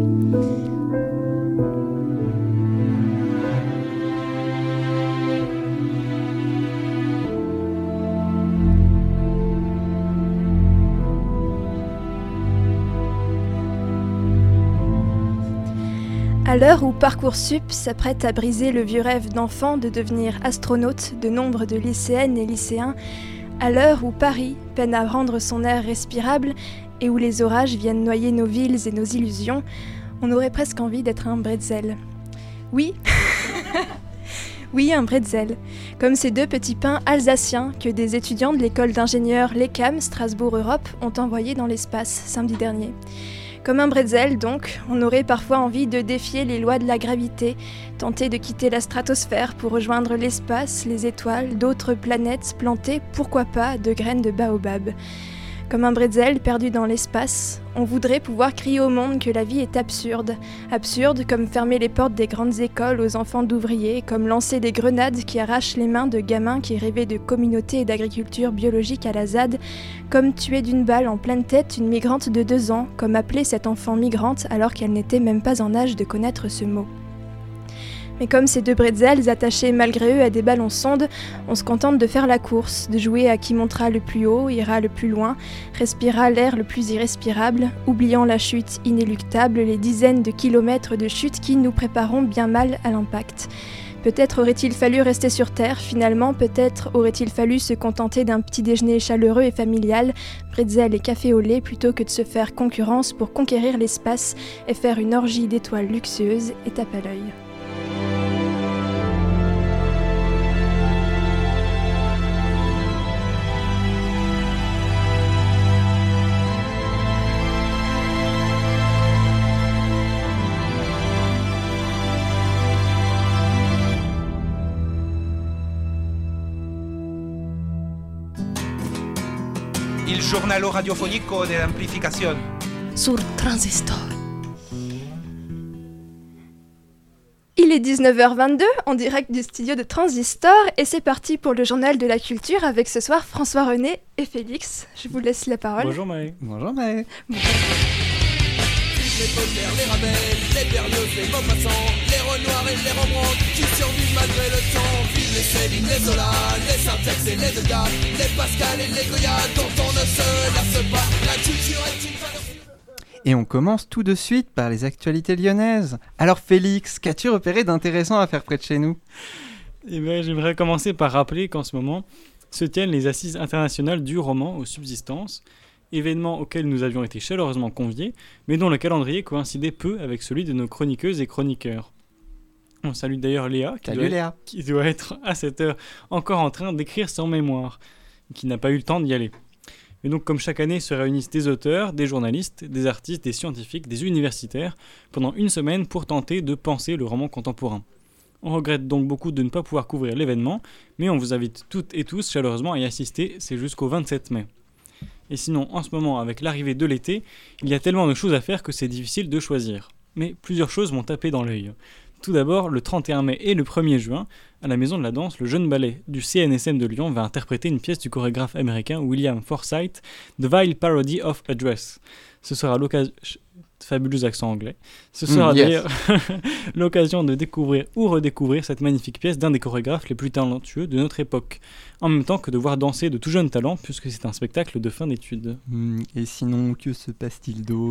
À l'heure où Parcoursup s'apprête à briser le vieux rêve d'enfant de devenir astronaute de nombre de lycéennes et lycéens, à l'heure où Paris peine à rendre son air respirable et où les orages viennent noyer nos villes et nos illusions, on aurait presque envie d'être un bretzel. Oui, oui, un bretzel, comme ces deux petits pains alsaciens que des étudiants de l'école d'ingénieurs l'ECAM Strasbourg Europe ont envoyés dans l'espace samedi dernier. Comme un bretzel, donc, on aurait parfois envie de défier les lois de la gravité, tenter de quitter la stratosphère pour rejoindre l'espace, les étoiles, d'autres planètes plantées, pourquoi pas, de graines de baobab. Comme un bretzel perdu dans l'espace, on voudrait pouvoir crier au monde que la vie est absurde. Absurde comme fermer les portes des grandes écoles aux enfants d'ouvriers, comme lancer des grenades qui arrachent les mains de gamins qui rêvaient de communauté et d'agriculture biologique à la ZAD, comme tuer d'une balle en pleine tête une migrante de 2 ans, comme appeler cette enfant migrante alors qu'elle n'était même pas en âge de connaître ce mot. Mais comme ces deux bretzels attachés malgré eux à des ballons sondes, on se contente de faire la course, de jouer à qui montera le plus haut, ira le plus loin, respirera l'air le plus irrespirable, oubliant la chute inéluctable, les dizaines de kilomètres de chute qui nous prépareront bien mal à l'impact. Peut-être aurait-il fallu rester sur Terre, finalement, peut-être aurait-il fallu se contenter d'un petit déjeuner chaleureux et familial, bretzel et café au lait, plutôt que de se faire concurrence pour conquérir l'espace et faire une orgie d'étoiles luxueuses et tape à l'œil. Il giornalo radiofonico dell'amplificazione. Sur Transistor. Il est 19h22 en direct du studio de Transistor et c'est parti pour le journal de la culture avec ce soir François-René et Félix. Je vous laisse la parole. Bonjour Maë. Bonjour Maë. Les potters, les ravels, les berlioz, les maupassants, les renoirs et les rembrandt qui survivent malgré le temps. Vivent les Céline, les Zola, les Syntex et les Degas, les Pascal et les Goya dont on ne se lasse pas. La culture est une valeur. Et on commence tout de suite par les actualités lyonnaises. Alors Félix, qu'as-tu repéré d'intéressant à faire près de chez nous ? Eh bien, j'aimerais commencer par rappeler qu'en ce moment se tiennent les Assises internationales du roman aux subsistances, événement auquel nous avions été chaleureusement conviés, mais dont le calendrier coïncidait peu avec celui de nos chroniqueuses et chroniqueurs. On salue d'ailleurs Léa, qui doit être à cette heure encore en train d'écrire son mémoire, qui n'a pas eu le temps d'y aller. Et donc, comme chaque année, se réunissent des auteurs, des journalistes, des artistes, des scientifiques, des universitaires, pendant une semaine pour tenter de penser le roman contemporain. On regrette donc beaucoup de ne pas pouvoir couvrir l'événement, mais on vous invite toutes et tous chaleureusement à y assister, c'est jusqu'au 27 mai. Et sinon, en ce moment, avec l'arrivée de l'été, il y a tellement de choses à faire que c'est difficile de choisir. Mais plusieurs choses m'ont tapé dans l'œil. Tout d'abord, le 31 mai et le 1er juin, à la Maison de la Danse, le jeune ballet du CNSM de Lyon va interpréter une pièce du chorégraphe américain William Forsythe, The Vile Parody of a Dress. Ce sera l'occasion... Fabuleux accent anglais. Ce sera d'ailleurs l'occasion de découvrir ou redécouvrir cette magnifique pièce d'un des chorégraphes les plus talentueux de notre époque, en même temps que de voir danser de tout jeunes talents, puisque c'est un spectacle de fin d'études. Et sinon, que se passe-t-il d'autre ?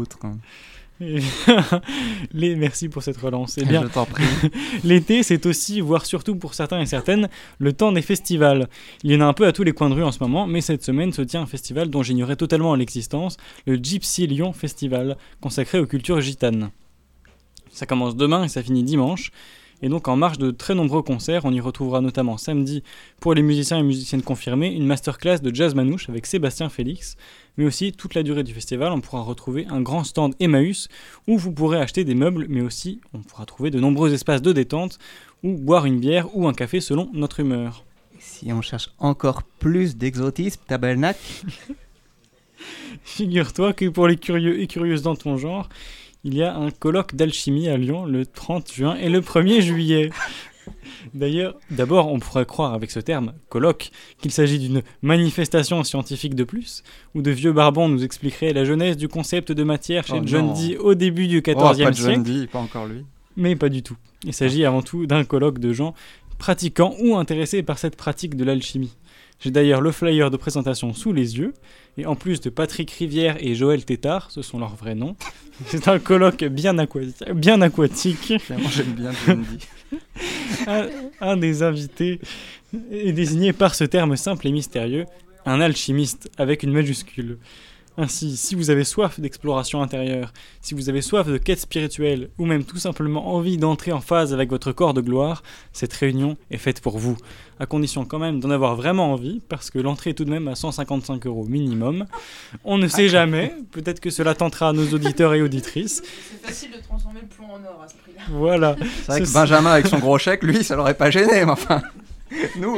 Merci pour cette relance. Eh bien, je t'en prie. L'été, c'est aussi, voire surtout pour certains et certaines, le temps des festivals. Il y en a un peu à tous les coins de rue en ce moment, mais cette semaine se tient un festival dont j'ignorais totalement l'existence, le Gypsy Lyon Festival, consacré aux cultures gitanes. Ça commence demain et ça finit dimanche. Et donc en marge de très nombreux concerts, on y retrouvera notamment samedi, pour les musiciens et musiciennes confirmés, une masterclass de jazz manouche avec Sébastien Félix, mais aussi toute la durée du festival, on pourra retrouver un grand stand Emmaüs où vous pourrez acheter des meubles, mais aussi on pourra trouver de nombreux espaces de détente ou boire une bière ou un café selon notre humeur. Si on cherche encore plus d'exotisme, tabernacle. Figure-toi que pour les curieux et curieuses dans ton genre, il y a un colloque d'alchimie à Lyon le 30 juin et le 1er juillet. D'ailleurs, d'abord, on pourrait croire avec ce terme, colloque, qu'il s'agit d'une manifestation scientifique de plus, où de vieux barbons nous expliqueraient la genèse du concept de matière chez John Dee au début du XIVe siècle. John Dee, pas encore lui. Mais pas du tout. Il s'agit avant tout d'un colloque de gens pratiquants ou intéressés par cette pratique de l'alchimie. J'ai d'ailleurs le flyer de présentation sous les yeux, et en plus de Patrick Rivière et Joël Tétard, ce sont leurs vrais noms, c'est un colloque bien aquatique. Vraiment, j'aime bien John Dee. Un des invités est désigné par ce terme simple et mystérieux, un alchimiste avec une majuscule. Ainsi, si vous avez soif d'exploration intérieure, si vous avez soif de quête spirituelle, ou même tout simplement envie d'entrer en phase avec votre corps de gloire, cette réunion est faite pour vous. À condition quand même d'en avoir vraiment envie, parce que l'entrée est tout de même à 155 € minimum. On ne sait jamais, peut-être que cela tentera nos auditeurs et auditrices. C'est facile de transformer le plomb en or à ce prix-là. Voilà. C'est vrai que Benjamin avec son gros chèque, lui, ça l'aurait pas gêné, mais enfin, nous...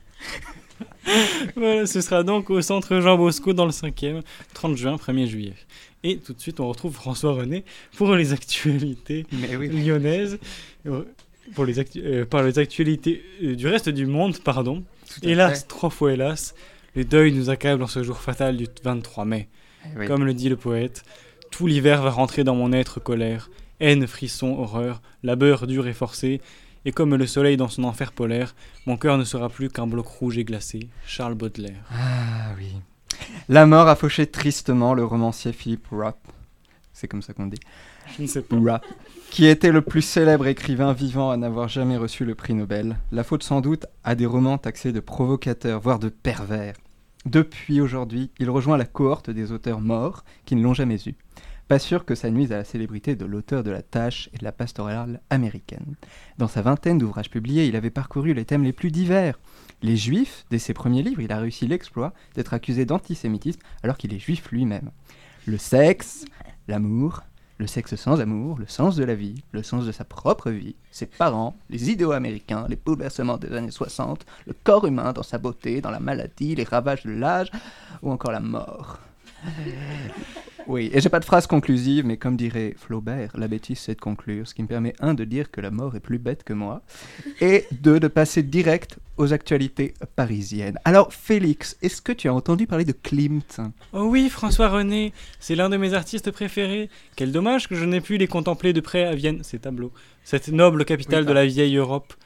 Voilà, ce sera donc au centre Jean Bosco dans le 5e, 30 juin, 1er juillet. Et tout de suite, on retrouve François René pour les actualités lyonnaises, pour les actualités du reste du monde, pardon. Hélas, 3 fois hélas, le deuil nous accable en ce jour fatal du 23 mai. Oui. Comme le dit le poète, tout l'hiver va rentrer dans mon être colère, haine, frisson, horreur, labeur dur et forcé. Et comme le soleil dans son enfer polaire, mon cœur ne sera plus qu'un bloc rouge et glacé. Charles Baudelaire. Ah oui. La mort a fauché tristement le romancier Philip Roth. C'est comme ça qu'on dit. Je ne sais pas. Roth. Qui était le plus célèbre écrivain vivant à n'avoir jamais reçu le prix Nobel. La faute sans doute à des romans taxés de provocateurs, voire de pervers. Depuis aujourd'hui, il rejoint la cohorte des auteurs morts qui ne l'ont jamais eu. Pas sûr que ça nuise à la célébrité de l'auteur de La Tâche et de la pastorale américaine. Dans sa vingtaine d'ouvrages publiés, il avait parcouru les thèmes les plus divers. Les juifs, dès ses premiers livres, il a réussi l'exploit d'être accusé d'antisémitisme alors qu'il est juif lui-même. Le sexe, l'amour, le sexe sans amour, le sens de la vie, le sens de sa propre vie, ses parents, les idéaux américains, les bouleversements des années 60, le corps humain dans sa beauté, dans la maladie, les ravages de l'âge ou encore la mort. Oui, et j'ai pas de phrase conclusive, mais comme dirait Flaubert, la bêtise c'est de conclure, ce qui me permet de dire que la mort est plus bête que moi, et de passer direct aux actualités parisiennes. Alors Félix, est-ce que tu as entendu parler de Klimt ? Oh oui, François René, c'est l'un de mes artistes préférés. Quel dommage que je n'ai pu les contempler de près à Vienne, ces tableaux, cette noble capitale de la vieille Europe.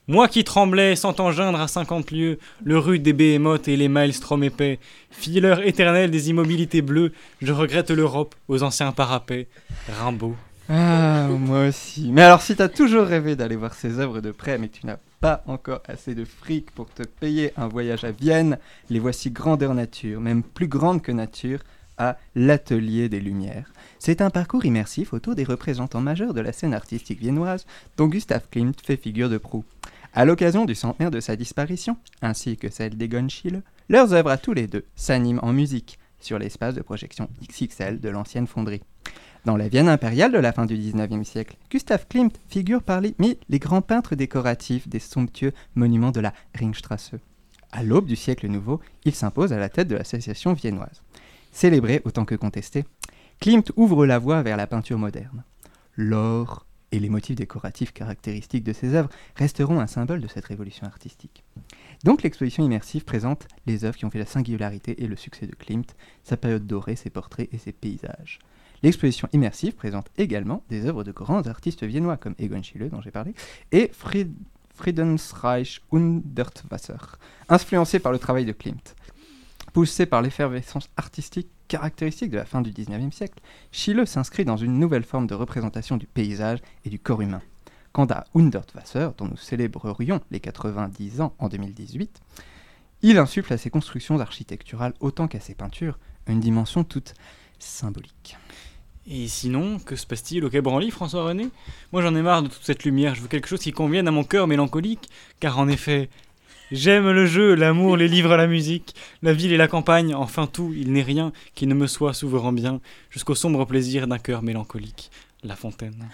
Moi qui tremblais, sans engeindre à 50 lieues, le rude des Behemoths et les maelstrom épais, fileur éternel des immobilités bleues, je regrette l'Europe aux anciens parapets. Rimbaud. Ah, moi aussi. Mais alors, si t'as toujours rêvé d'aller voir ces œuvres de près, mais que tu n'as pas encore assez de fric pour te payer un voyage à Vienne, les voici grandeur nature, même plus grande que nature, à l'Atelier des Lumières. C'est un parcours immersif autour des représentants majeurs de la scène artistique viennoise, dont Gustav Klimt fait figure de proue. À l'occasion du centenaire de sa disparition, ainsi que celle d'Egon Schiele, leurs œuvres à tous les deux s'animent en musique, sur l'espace de projection XXL de l'ancienne fonderie. Dans la Vienne impériale de la fin du XIXe siècle, Gustav Klimt figure parmi les grands peintres décoratifs des somptueux monuments de la Ringstrasse. À l'aube du siècle nouveau, il s'impose à la tête de l'association viennoise. Célébré autant que contesté, Klimt ouvre la voie vers la peinture moderne. L'or et les motifs décoratifs caractéristiques de ses œuvres resteront un symbole de cette révolution artistique. Donc l'exposition immersive présente les œuvres qui ont fait la singularité et le succès de Klimt, sa période dorée, ses portraits et ses paysages. L'exposition immersive présente également des œuvres de grands artistes viennois comme Egon Schiele, dont j'ai parlé, et Friedensreich Hundertwasser, influencés par le travail de Klimt. Poussé par l'effervescence artistique caractéristique de la fin du XIXe siècle, Schiele s'inscrit dans une nouvelle forme de représentation du paysage et du corps humain. Quant à Hundertwasser, dont nous célébrerions les 90 ans en 2018, il insuffle à ses constructions architecturales autant qu'à ses peintures une dimension toute symbolique. Et sinon, que se passe-t-il au Quai Branly, François-René ? Moi j'en ai marre de toute cette lumière, je veux quelque chose qui convienne à mon cœur mélancolique, car en effet, j'aime le jeu, l'amour, les livres, la musique, la ville et la campagne, enfin tout, il n'est rien qui ne me soit souverain bien, jusqu'au sombre plaisir d'un cœur mélancolique. La Fontaine.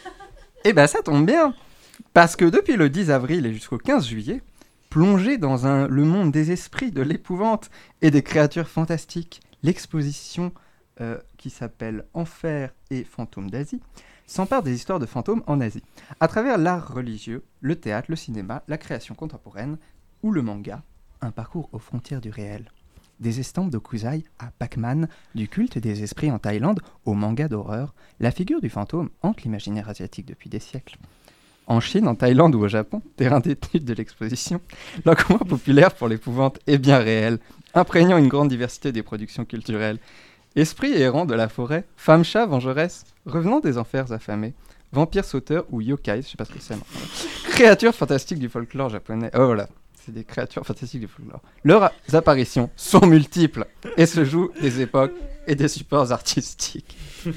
Eh ben ça tombe bien, parce que depuis le 10 avril et jusqu'au 15 juillet, plongé dans le monde des esprits, de l'épouvante et des créatures fantastiques, l'exposition qui s'appelle Enfer et fantômes d'Asie, s'empare des histoires de fantômes en Asie, à travers l'art religieux, le théâtre, le cinéma, la création contemporaine ou le manga, un parcours aux frontières du réel. Des estampes d'Okuzai à Pac-Man, du culte des esprits en Thaïlande au manga d'horreur, la figure du fantôme hante l'imaginaire asiatique depuis des siècles. En Chine, en Thaïlande ou au Japon, terrain d'étude de l'exposition, l'engouement populaire pour l'épouvante est bien réel, imprégnant une grande diversité des productions culturelles. Esprits errants de la forêt, femmes-chats vengeresses, revenants des enfers affamés, vampires sauteurs ou yokai, je sais pas ce que c'est, créatures fantastiques du folklore japonais. Oh voilà, c'est des créatures fantastiques du folklore. Leurs apparitions sont multiples et se jouent des époques et des supports artistiques.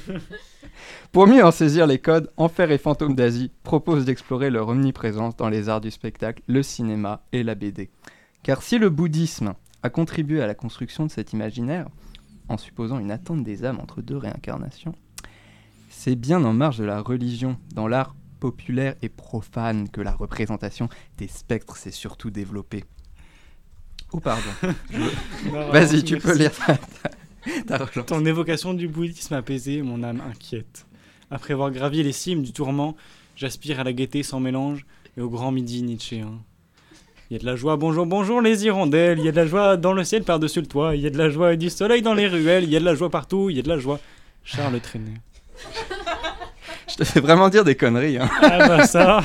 Pour mieux en saisir les codes, Enfer et fantômes d'Asie proposent d'explorer leur omniprésence dans les arts du spectacle, le cinéma et la BD. Car si le bouddhisme a contribué à la construction de cet imaginaire, en supposant une attente des âmes entre deux réincarnations, c'est bien en marge de la religion, dans l'art populaire et profane, que la représentation des spectres s'est surtout développée. Oh pardon. Non, Vas-y, tu merci. peux lire ta relance. Ton évocation du bouddhisme a apaisé mon âme inquiète. Après avoir gravi les cimes du tourment, j'aspire à la gaieté sans mélange et au grand midi nietzschéen. Il y a de la joie, bonjour, bonjour les hirondelles, il y a de la joie dans le ciel par-dessus le toit, il y a de la joie et du soleil dans les ruelles, il y a de la joie partout, il y a de la joie. Charles Trenet. Je te fais vraiment dire des conneries. Hein. Ah bah ça.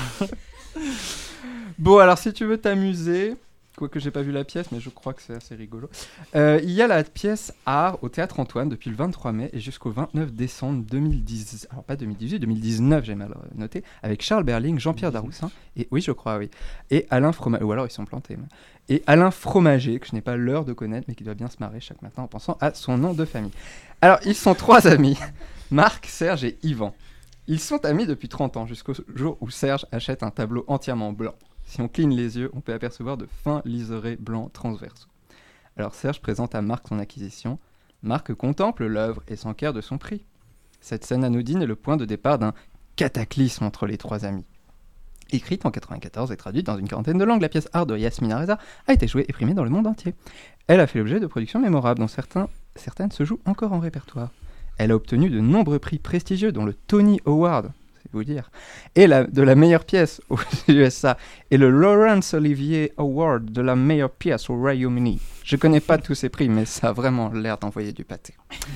Bon, alors si tu veux t'amuser, quoique j'ai pas vu la pièce, mais je crois que c'est assez rigolo, il y a la pièce Art au Théâtre Antoine depuis le 23 mai et jusqu'au 29 décembre 2010, alors pas 2018, 2019 j'ai mal noté, avec Charles Berling, Jean-Pierre Daroussin, et oui je crois, oui, et Alain Fromager, ou alors ils sont plantés, et Alain Fromager, que je n'ai pas l'heure de connaître, mais qui doit bien se marrer chaque matin en pensant à son nom de famille. Alors ils sont trois amis, Marc, Serge et Yvan. Ils sont amis depuis 30 ans, jusqu'au jour où Serge achète un tableau entièrement blanc. Si on cligne les yeux, on peut apercevoir de fins liserés blancs transversaux. Alors Serge présente à Marc son acquisition. Marc contemple l'œuvre et s'enquiert de son prix. Cette scène anodine est le point de départ d'un cataclysme entre les trois amis. Écrite en 1994 et traduite dans une quarantaine de langues, la pièce Art de Yasmina Reza a été jouée et primée dans le monde entier. Elle a fait l'objet de productions mémorables dont certaines se jouent encore en répertoire. Elle a obtenu de nombreux prix prestigieux, dont le Tony Award, c'est vous dire, et de la meilleure pièce aux USA, et le Laurence Olivier Award de la meilleure pièce au Royaume-Uni. Je connais pas tous ces prix, mais ça a vraiment l'air d'envoyer du pâté.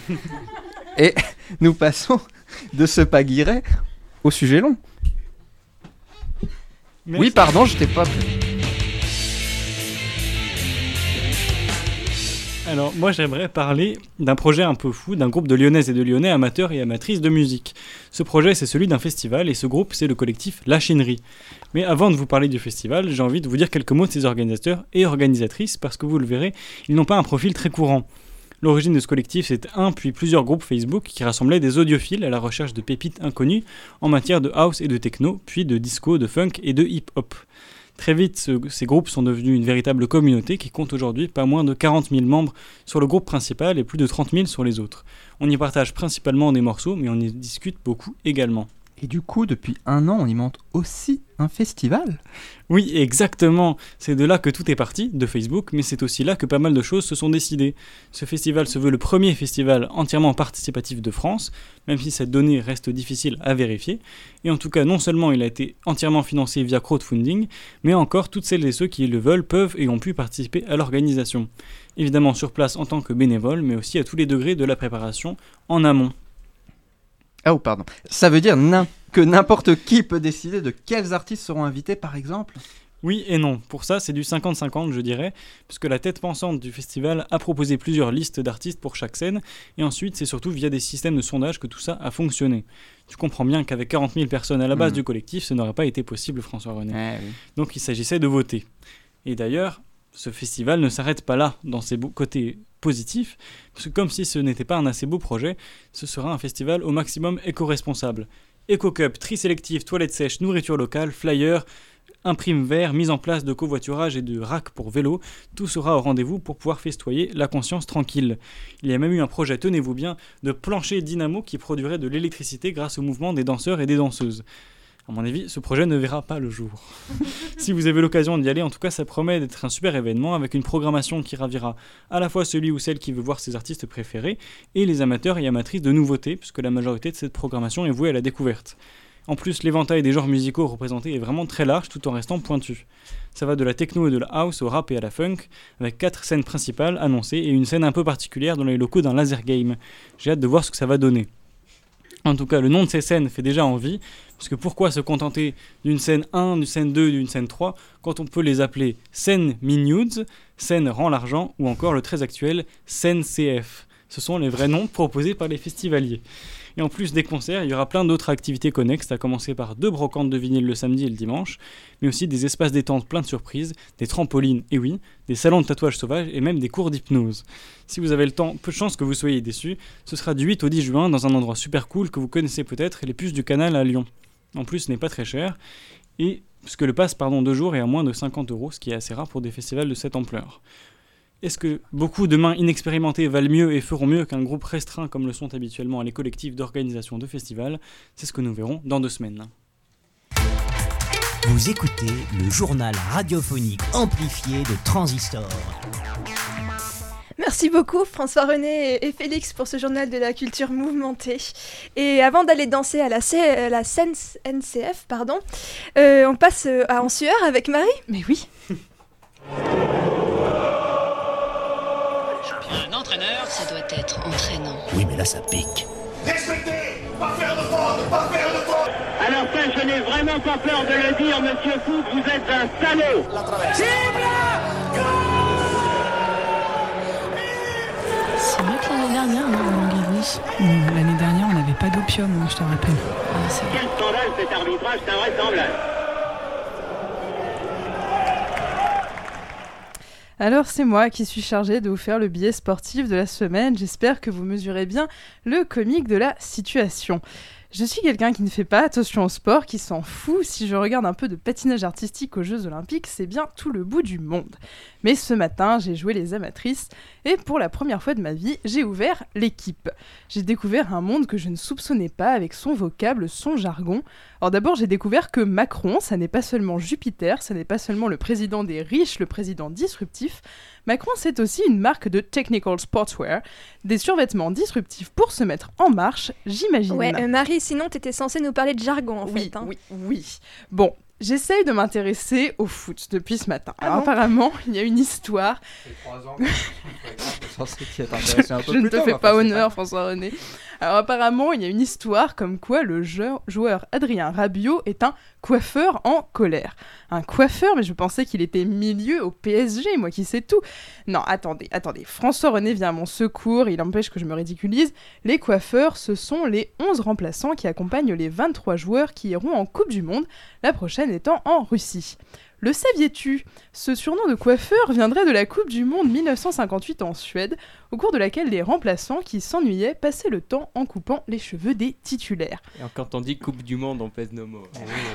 Et nous passons de ce paguiret au sujet long. Merci. Oui, pardon, je t'ai pas... Alors, moi, j'aimerais parler d'un projet un peu fou, d'un groupe de Lyonnaises et de Lyonnais amateurs et amatrices de musique. Ce projet, c'est celui d'un festival, et ce groupe, c'est le collectif La Chinerie. Mais avant de vous parler du festival, j'ai envie de vous dire quelques mots de ses organisateurs et organisatrices, parce que vous le verrez, ils n'ont pas un profil très courant. L'origine de ce collectif, c'est un puis plusieurs groupes Facebook qui rassemblaient des audiophiles à la recherche de pépites inconnues en matière de house et de techno, puis de disco, de funk et de hip-hop. Très vite, ces groupes sont devenus une véritable communauté qui compte aujourd'hui pas moins de 40 000 membres sur le groupe principal et plus de 30 000 sur les autres. On y partage principalement des morceaux, mais on y discute beaucoup également. Et du coup, depuis 1 an, on y monte aussi un festival ? Oui, exactement. C'est de là que tout est parti, de Facebook, mais c'est aussi là que pas mal de choses se sont décidées. Ce festival se veut le premier festival entièrement participatif de France, même si cette donnée reste difficile à vérifier. Et en tout cas, non seulement il a été entièrement financé via crowdfunding, mais encore toutes celles et ceux qui le veulent peuvent et ont pu participer à l'organisation. Évidemment sur place en tant que bénévole, mais aussi à tous les degrés de la préparation en amont. Oh, pardon. Ça veut dire que n'importe qui peut décider de quels artistes seront invités, par exemple ? Oui et non. Pour ça, c'est du 50-50, je dirais, puisque la tête pensante du festival a proposé plusieurs listes d'artistes pour chaque scène, et ensuite, c'est surtout via des systèmes de sondage que tout ça a fonctionné. Tu comprends bien qu'avec 40 000 personnes à la base du collectif, ça n'aurait pas été possible, François-René. Oui. Donc, il s'agissait de voter. Et d'ailleurs, ce festival ne s'arrête pas là, dans ses côtés positifs, parce que comme si ce n'était pas un assez beau projet, ce sera un festival au maximum éco-responsable. Éco-cup, tri sélectif, toilettes sèches, nourriture locale, flyers, imprime vert, mise en place de covoiturage et de racks pour vélo, tout sera au rendez-vous pour pouvoir festoyer la conscience tranquille. Il y a même eu un projet, tenez-vous bien, de plancher dynamo qui produirait de l'électricité grâce au mouvement des danseurs et des danseuses. À mon avis, ce projet ne verra pas le jour. Si vous avez l'occasion d'y aller, en tout cas, ça promet d'être un super événement avec une programmation qui ravira à la fois celui ou celle qui veut voir ses artistes préférés et les amateurs et amatrices de nouveautés, puisque la majorité de cette programmation est vouée à la découverte. En plus, l'éventail des genres musicaux représentés est vraiment très large tout en restant pointu. Ça va de la techno et de la house au rap et à la funk, avec 4 scènes principales annoncées et une scène un peu particulière dans les locaux d'un laser game. J'ai hâte de voir ce que ça va donner. En tout cas, le nom de ces scènes fait déjà envie, parce que pourquoi se contenter d'une scène 1, d'une scène 2, d'une scène 3, quand on peut les appeler scène Mi-Nudes, scène Rend l'argent, ou encore le très actuel scène CF. Ce sont les vrais noms proposés par les festivaliers. Et en plus des concerts, il y aura plein d'autres activités connexes, à commencer par 2 brocantes de vinyle le samedi et le dimanche, mais aussi des espaces détente plein de surprises, des trampolines, et oui, des salons de tatouage sauvage et même des cours d'hypnose. Si vous avez le temps, peu de chance que vous soyez déçus, ce sera du 8 au 10 juin dans un endroit super cool que vous connaissez peut-être, les Puces du Canal à Lyon. En plus, ce n'est pas très cher, et puisque le pass 2 jours est à moins de 50 €, ce qui est assez rare pour des festivals de cette ampleur. Est-ce que beaucoup de mains inexpérimentées valent mieux et feront mieux qu'un groupe restreint comme le sont habituellement les collectifs d'organisation de festivals ? C'est ce que nous verrons dans 2 semaines. Vous écoutez le journal radiophonique amplifié de Transistor. Merci beaucoup François-René et Félix pour ce journal de la culture mouvementée. Et avant d'aller danser à la scène NCF, on passe à En sueur avec Marie. Mais oui. Un entraîneur, ça doit être entraînant. Oui, mais là, ça pique. Respectez, pas faire de faute, pas faire de faute. Alors ça, je n'ai vraiment pas peur de le dire, monsieur Foot, vous êtes un salaud. C'est mieux que l'année dernière, non, Gavin ? L'année dernière, on n'avait pas d'opium, je te rappelle. Quel scandale cet arbitrage, c'est invraisemblable. Alors c'est moi qui suis chargée de vous faire le billet sportif de la semaine. J'espère que vous mesurez bien le comique de la situation. Je suis quelqu'un qui ne fait pas attention au sport, qui s'en fout. Si je regarde un peu de patinage artistique aux Jeux Olympiques, c'est bien tout le bout du monde. Mais ce matin, j'ai joué les amatrices et pour la première fois de ma vie, j'ai ouvert l'équipe. J'ai découvert un monde que je ne soupçonnais pas avec son vocable, son jargon. Alors d'abord, j'ai découvert que Macron, ça n'est pas seulement Jupiter, ça n'est pas seulement le président des riches, le président disruptif. Macron, c'est aussi une marque de technical sportswear, des survêtements disruptifs pour se mettre en marche, j'imagine. Ouais, Marie, sinon t'étais censée nous parler de jargon en fait. Hein. Oui. Bon, j'essaye de m'intéresser au foot depuis ce matin. Alors, apparemment, il y a une histoire. censé t'y être intéressé un peu Je plus ne te tôt, fais mais pas enfin, c'est honneur, François-René. Alors apparemment, il y a une histoire comme quoi le joueur Adrien Rabiot est un coiffeur en colère. Un coiffeur, mais je pensais qu'il était milieu au PSG, moi qui sais tout. Non, attendez. François-René vient à mon secours, il empêche que je me ridiculise. Les coiffeurs, ce sont les 11 remplaçants qui accompagnent les 23 joueurs qui iront en Coupe du Monde, la prochaine étant en Russie. Le saviez-tu ? Ce surnom de coiffeur viendrait de la Coupe du Monde 1958 en Suède, au cours de laquelle les remplaçants qui s'ennuyaient passaient le temps en coupant les cheveux des titulaires. Et quand on dit Coupe du Monde, on pèse nos mots.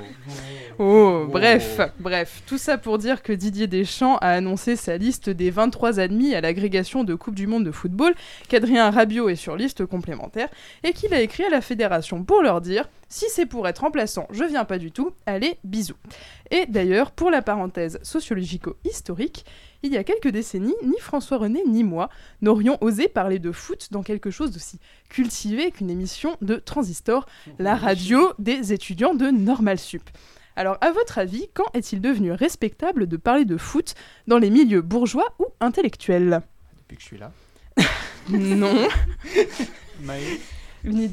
Bref, tout ça pour dire que Didier Deschamps a annoncé sa liste des 23 admis à l'agrégation de Coupe du Monde de football, qu'Adrien Rabiot est sur liste complémentaire, et qu'il a écrit à la fédération pour leur dire « Si c'est pour être remplaçant, je viens pas du tout, allez, bisous ». Et d'ailleurs, pour la parenthèse sociologico-historique, il y a quelques décennies, ni François-René ni moi n'aurions osé parler de foot dans quelque chose d'aussi cultivé qu'une émission de Transistor, la radio des étudiants de Normal Sup. Alors, à votre avis, quand est-il devenu respectable de parler de foot dans les milieux bourgeois ou intellectuels ? Depuis que je suis là. Non. Maë ? Une idée ?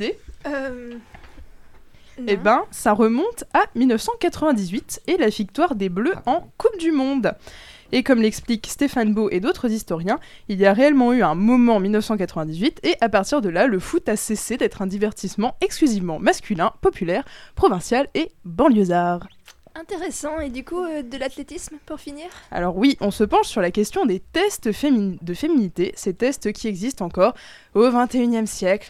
Eh ben, ça remonte à 1998 et la victoire des Bleus en Coupe du Monde. Et comme l'expliquent Stéphane Beau et d'autres historiens, il y a réellement eu un moment en 1998 et à partir de là, le foot a cessé d'être un divertissement exclusivement masculin, populaire, provincial et banlieusard. Intéressant, et du coup, de l'athlétisme pour finir ? Alors oui, on se penche sur la question des tests de féminité, ces tests qui existent encore au XXIe siècle.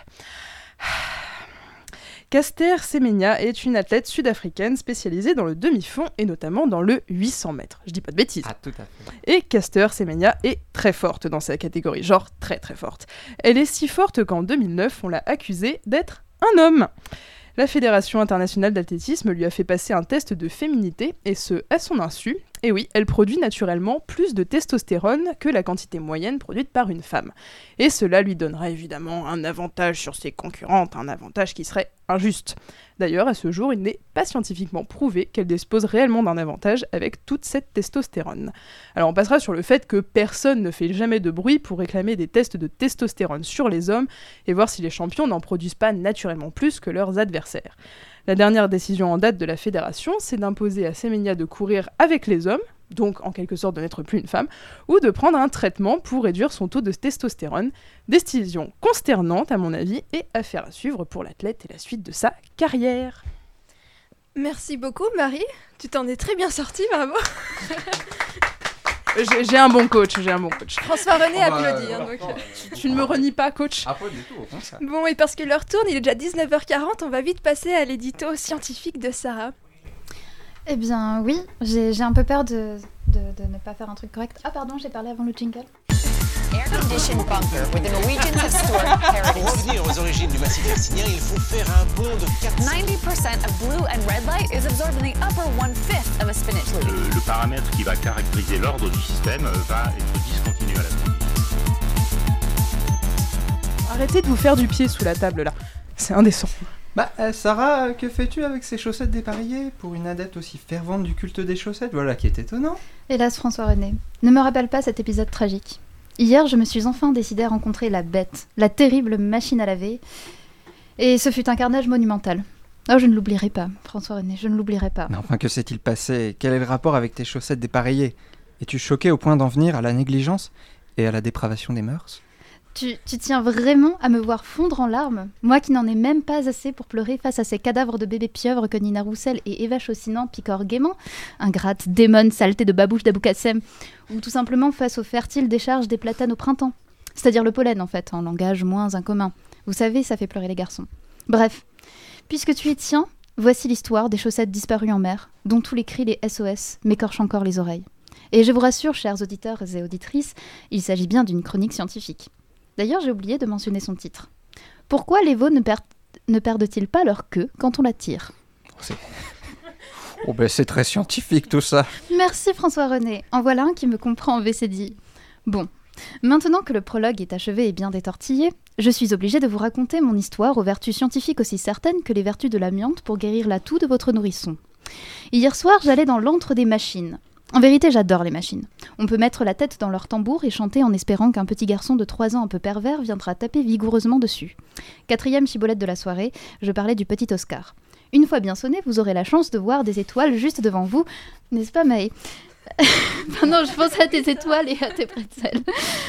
Caster Semenya est une athlète sud-africaine spécialisée dans le demi-fond et notamment dans le 800 mètres. Je dis pas de bêtises. Ah, tout à fait. Et Caster Semenya est très forte dans sa catégorie, genre très très forte. Elle est si forte qu'en 2009, on l'a accusée d'être un homme. La Fédération internationale d'athlétisme lui a fait passer un test de féminité, et ce, à son insu. Et oui, elle produit naturellement plus de testostérone que la quantité moyenne produite par une femme. Et cela lui donnera évidemment un avantage sur ses concurrentes, un avantage qui serait injuste. D'ailleurs, à ce jour, il n'est pas scientifiquement prouvé qu'elle dispose réellement d'un avantage avec toute cette testostérone. Alors on passera sur le fait que personne ne fait jamais de bruit pour réclamer des tests de testostérone sur les hommes et voir si les champions n'en produisent pas naturellement plus que leurs adversaires. La dernière décision en date de la fédération, c'est d'imposer à Semenya de courir avec les hommes, donc en quelque sorte de n'être plus une femme, ou de prendre un traitement pour réduire son taux de testostérone. Décision consternante à mon avis et affaire à suivre pour l'athlète et la suite de sa carrière. Merci beaucoup Marie, tu t'en es très bien sortie, bravo. J'ai un bon coach. François-René applaudit. Tu ne me renies pas, coach ? Ah, pas du tout, au contraire. Bon, et parce que l'heure tourne, il est déjà 19h40, on va vite passer à l'édito scientifique de Sarah. Eh bien, oui, j'ai un peu peur de ne pas faire un truc correct. Ah, pardon, j'ai parlé avant le jingle. Air-conditioned bunker where the Norwegians have stored heritage. Pour revenir aux origines du massif hertzynien, il faut faire un bond de 90% of blue and red light is absorbed in the upper 1/5 of a spinach leaf. Le paramètre qui va caractériser l'ordre du système va être discontinu à la fin. Arrêtez de vous faire du pied sous la table là, c'est indécent. Sarah, que fais-tu avec ces chaussettes dépareillées pour une adepte aussi fervente du culte des chaussettes ? Voilà qui est étonnant. Hélas, François-René, ne me rappelle pas cet épisode tragique. Hier, je me suis enfin décidée à rencontrer la bête, la terrible machine à laver, et ce fut un carnage monumental. Oh, je ne l'oublierai pas, François-René, je ne l'oublierai pas. Mais enfin, que s'est-il passé ? Quel est le rapport avec tes chaussettes dépareillées ? Es-tu choquée au point d'en venir à la négligence et à la dépravation des mœurs ? Tu tiens vraiment à me voir fondre en larmes ? Moi qui n'en ai même pas assez pour pleurer face à ces cadavres de bébés pieuvres que Nina Roussel et Eva Chaucinant picorent gaiement, ingrate, démone, saleté de babouche d'Aboukassem, ou tout simplement face aux fertiles décharges des platanes au printemps. C'est-à-dire le pollen en fait, en langage moins incommun. Vous savez, ça fait pleurer les garçons. Bref, puisque tu y tiens, voici l'histoire des chaussettes disparues en mer, dont tous les cris, les SOS, m'écorchent encore les oreilles. Et je vous rassure, chers auditeurs et auditrices, il s'agit bien d'une chronique scientifique. D'ailleurs, j'ai oublié de mentionner son titre. Pourquoi les veaux ne perdent-ils pas leur queue quand on la tire ? C'est très scientifique tout ça. Merci François-René. En voilà un qui me comprend en VCDI. Bon, maintenant que le prologue est achevé et bien détortillé, je suis obligée de vous raconter mon histoire aux vertus scientifiques aussi certaines que les vertus de l'amiante pour guérir la toux de votre nourrisson. Hier soir, j'allais dans l'antre des machines. En vérité, j'adore les machines. On peut mettre la tête dans leur tambour et chanter en espérant qu'un petit garçon de 3 ans un peu pervers viendra taper vigoureusement dessus. 4e chibolette de la soirée, je parlais du petit Oscar. Une fois bien sonné, vous aurez la chance de voir des étoiles juste devant vous, n'est-ce pas Maë? Non, je pense à tes étoiles et à tes pretzels.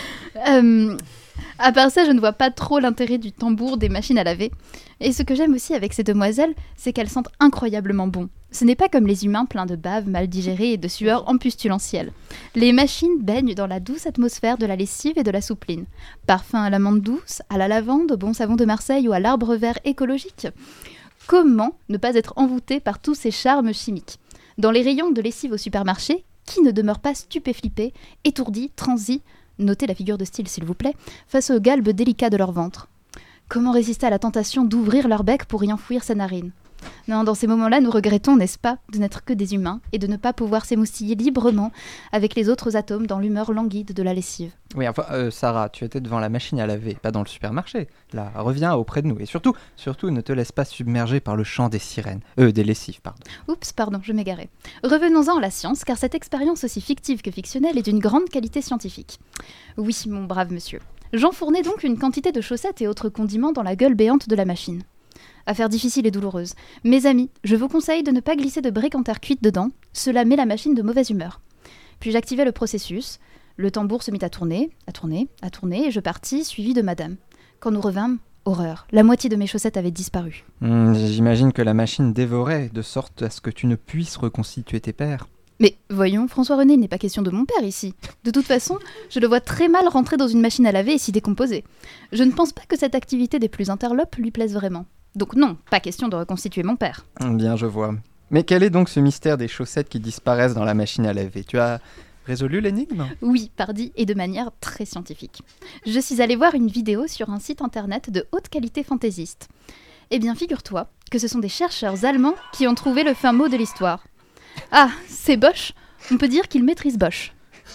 À part ça, je ne vois pas trop l'intérêt du tambour des machines à laver. Et ce que j'aime aussi avec ces demoiselles, c'est qu'elles sentent incroyablement bon. Ce n'est pas comme les humains pleins de bave, mal digérés et de sueur empustulentielle. Les machines baignent dans la douce atmosphère de la lessive et de la soupline. Parfum à l'amande douce, à la lavande, au bon savon de Marseille ou à l'arbre vert écologique. Comment ne pas être envoûté par tous ces charmes chimiques? Dans les rayons de lessive au supermarché, qui ne demeure pas stupéflippé, étourdi, transi, notez la figure de style s'il vous plaît, face au galbe délicat de leur ventre? Comment résister à la tentation d'ouvrir leur bec pour y enfouir sa narine? Non, dans ces moments-là, nous regrettons, n'est-ce pas, de n'être que des humains et de ne pas pouvoir s'émoustiller librement avec les autres atomes dans l'humeur languide de la lessive. Oui, enfin, Sarah, tu étais devant la machine à laver, pas dans le supermarché. Là, reviens auprès de nous. Et surtout, ne te laisse pas submerger par le chant des sirènes. Des lessives, pardon. Oups, pardon, je m'égarais. Revenons-en à la science, car cette expérience aussi fictive que fictionnelle est d'une grande qualité scientifique. Oui, mon brave monsieur. J'enfournais donc une quantité de chaussettes et autres condiments dans la gueule béante de la machine. Affaire difficile et douloureuse. Mes amis, je vous conseille de ne pas glisser de briques en terre cuite dedans, cela met la machine de mauvaise humeur. Puis j'activai le processus, le tambour se mit à tourner, et je partis, suivi de madame. Quand nous revînmes, horreur, la moitié de mes chaussettes avait disparu. J'imagine que la machine dévorait, de sorte à ce que tu ne puisses reconstituer tes pères. Mais voyons, François-René, il n'est pas question de mon père ici. De toute façon, je le vois très mal rentrer dans une machine à laver et s'y décomposer. Je ne pense pas que cette activité des plus interlopes lui plaise vraiment. Donc non, pas question de reconstituer mon père. Bien, je vois. Mais quel est donc ce mystère des chaussettes qui disparaissent dans la machine à laver? Tu as résolu l'énigme? Oui, pardi, et de manière très scientifique. Je suis allée voir une vidéo sur un site internet de haute qualité fantaisiste. Eh bien, figure-toi que ce sont des chercheurs allemands qui ont trouvé le fin mot de l'histoire. Ah, c'est Bosch. On peut dire qu'ils maîtrisent Bosch.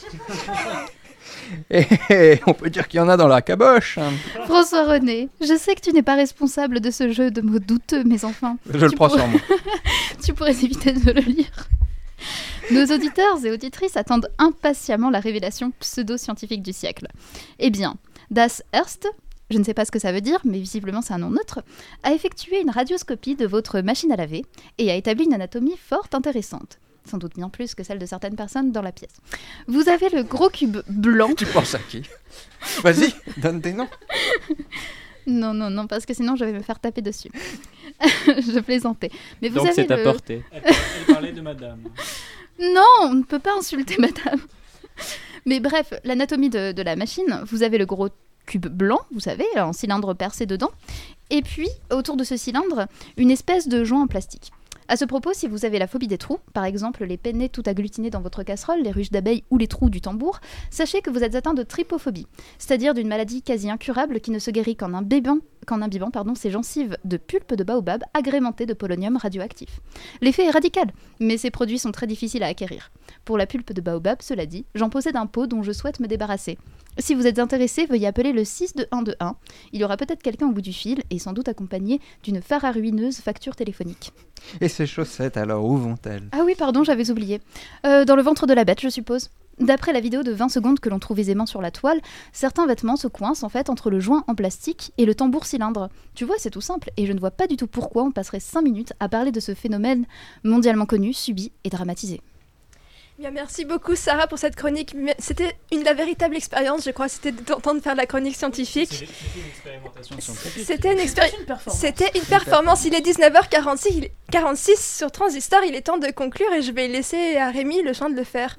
On peut dire qu'il y en a dans la caboche. François-René, je sais que tu n'es pas responsable de ce jeu de mots douteux, mais enfin... Je le prends sur moi. Tu pourrais éviter de le lire. Nos auditeurs et auditrices attendent impatiemment la révélation pseudo-scientifique du siècle. Eh bien, Das Erste, je ne sais pas ce que ça veut dire, mais visiblement c'est un nom neutre, a effectué une radioscopie de votre machine à laver et a établi une anatomie fort intéressante. Sans doute bien plus que celle de certaines personnes dans la pièce. Vous avez le gros cube blanc... Tu penses à qui? Vas-y, donne des noms. Non, parce que sinon je vais me faire taper dessus. Je plaisantais. Mais vous donc avez c'est à portée. Elle parlait de madame. Non, on ne peut pas insulter madame. Mais bref, l'anatomie de la machine, vous avez le gros cube blanc, vous savez, un cylindre percé dedans, et puis, autour de ce cylindre, une espèce de joint en plastique. À ce propos, si vous avez la phobie des trous, par exemple les penne tout agglutinés dans votre casserole, les ruches d'abeilles ou les trous du tambour, sachez que vous êtes atteint de trypophobie, c'est-à-dire d'une maladie quasi incurable qui ne se guérit qu'en imbibant ses gencives de pulpe de baobab agrémentées de polonium radioactif. L'effet est radical, mais ces produits sont très difficiles à acquérir. Pour la pulpe de baobab, cela dit, j'en possède un pot dont je souhaite me débarrasser. Si vous êtes intéressé, veuillez appeler le 62121. Il y aura peut-être quelqu'un au bout du fil et sans doute accompagné d'une fararuineuse facture téléphonique. Et ces chaussettes, alors, où vont-elles? Ah oui, pardon, j'avais oublié. Dans le ventre de la bête, je suppose. D'après la vidéo de 20 secondes que l'on trouve aisément sur la toile, certains vêtements se coincent en fait entre le joint en plastique et le tambour cylindre. Tu vois, c'est tout simple, et je ne vois pas du tout pourquoi on passerait 5 minutes à parler de ce phénomène mondialement connu, subi et dramatisé. Bien, merci beaucoup Sarah pour cette chronique. C'était la véritable expérience, je crois, c'était d'entendre faire la chronique scientifique. C'était une expérimentation scientifique. C'était une performance. Il est 19h46 sur Transistor, il est temps de conclure et je vais laisser à Rémi le soin de le faire.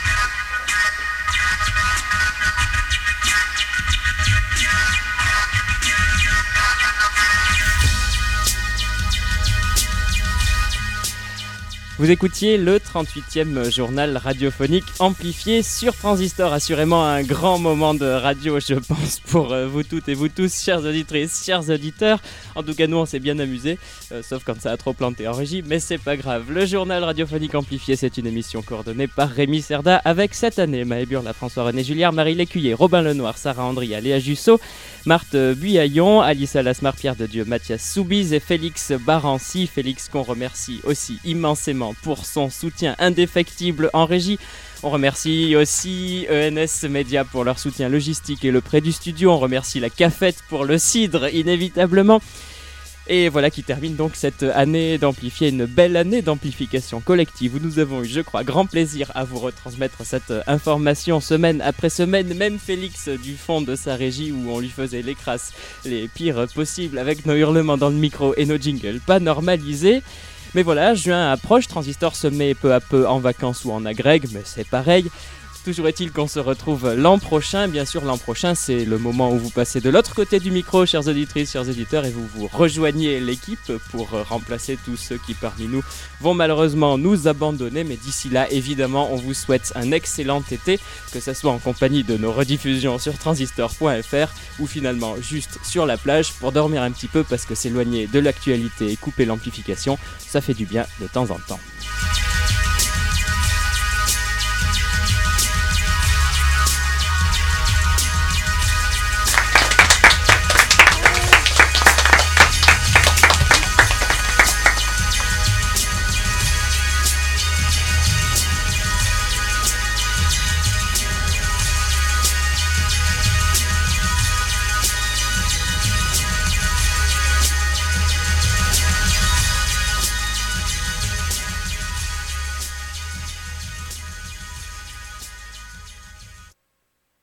Vous écoutiez le 38e journal radiophonique amplifié sur Transistor. Assurément un grand moment de radio, je pense, pour vous toutes et vous tous, chères auditrices, chers auditeurs. En tout cas, nous, on s'est bien amusés, sauf quand ça a trop planté en régie, mais c'est pas grave. Le journal radiophonique amplifié, c'est une émission coordonnée par Rémi Cerda, avec cette année Maë Burla, François-René Julliard, Marie Lécuyer, Robin Lenoir, Sarah Andria, Léa Jussot, Marthe Buyaillon, Alice Alasmar, Pierre de Dieu, Mathias Soubise et Félix Barancy. Félix qu'on remercie aussi immensément évidemment pour son soutien indéfectible en régie. On remercie aussi ENS Média pour leur soutien logistique et le prêt du studio. On remercie la Cafette pour le cidre, inévitablement. Et voilà qui termine donc cette année d'Amplifier, une belle année d'amplification collective où nous avons eu, je crois, grand plaisir à vous retransmettre cette information semaine après semaine. Même Félix du fond de sa régie où on lui faisait les crasses les pires possibles avec nos hurlements dans le micro et nos jingles pas normalisés. Mais voilà, juin approche, Transistor se met peu à peu en vacances ou en agrègue, mais c'est pareil. Toujours est-il qu'on se retrouve l'an prochain. Bien sûr, l'an prochain, c'est le moment où vous passez de l'autre côté du micro, chères auditrices, chers auditeurs, et vous rejoignez l'équipe pour remplacer tous ceux qui, parmi nous, vont malheureusement nous abandonner. Mais d'ici là, évidemment, on vous souhaite un excellent été, que ce soit en compagnie de nos rediffusions sur transistor.fr ou finalement juste sur la plage pour dormir un petit peu parce que s'éloigner de l'actualité et couper l'amplification, ça fait du bien de temps en temps.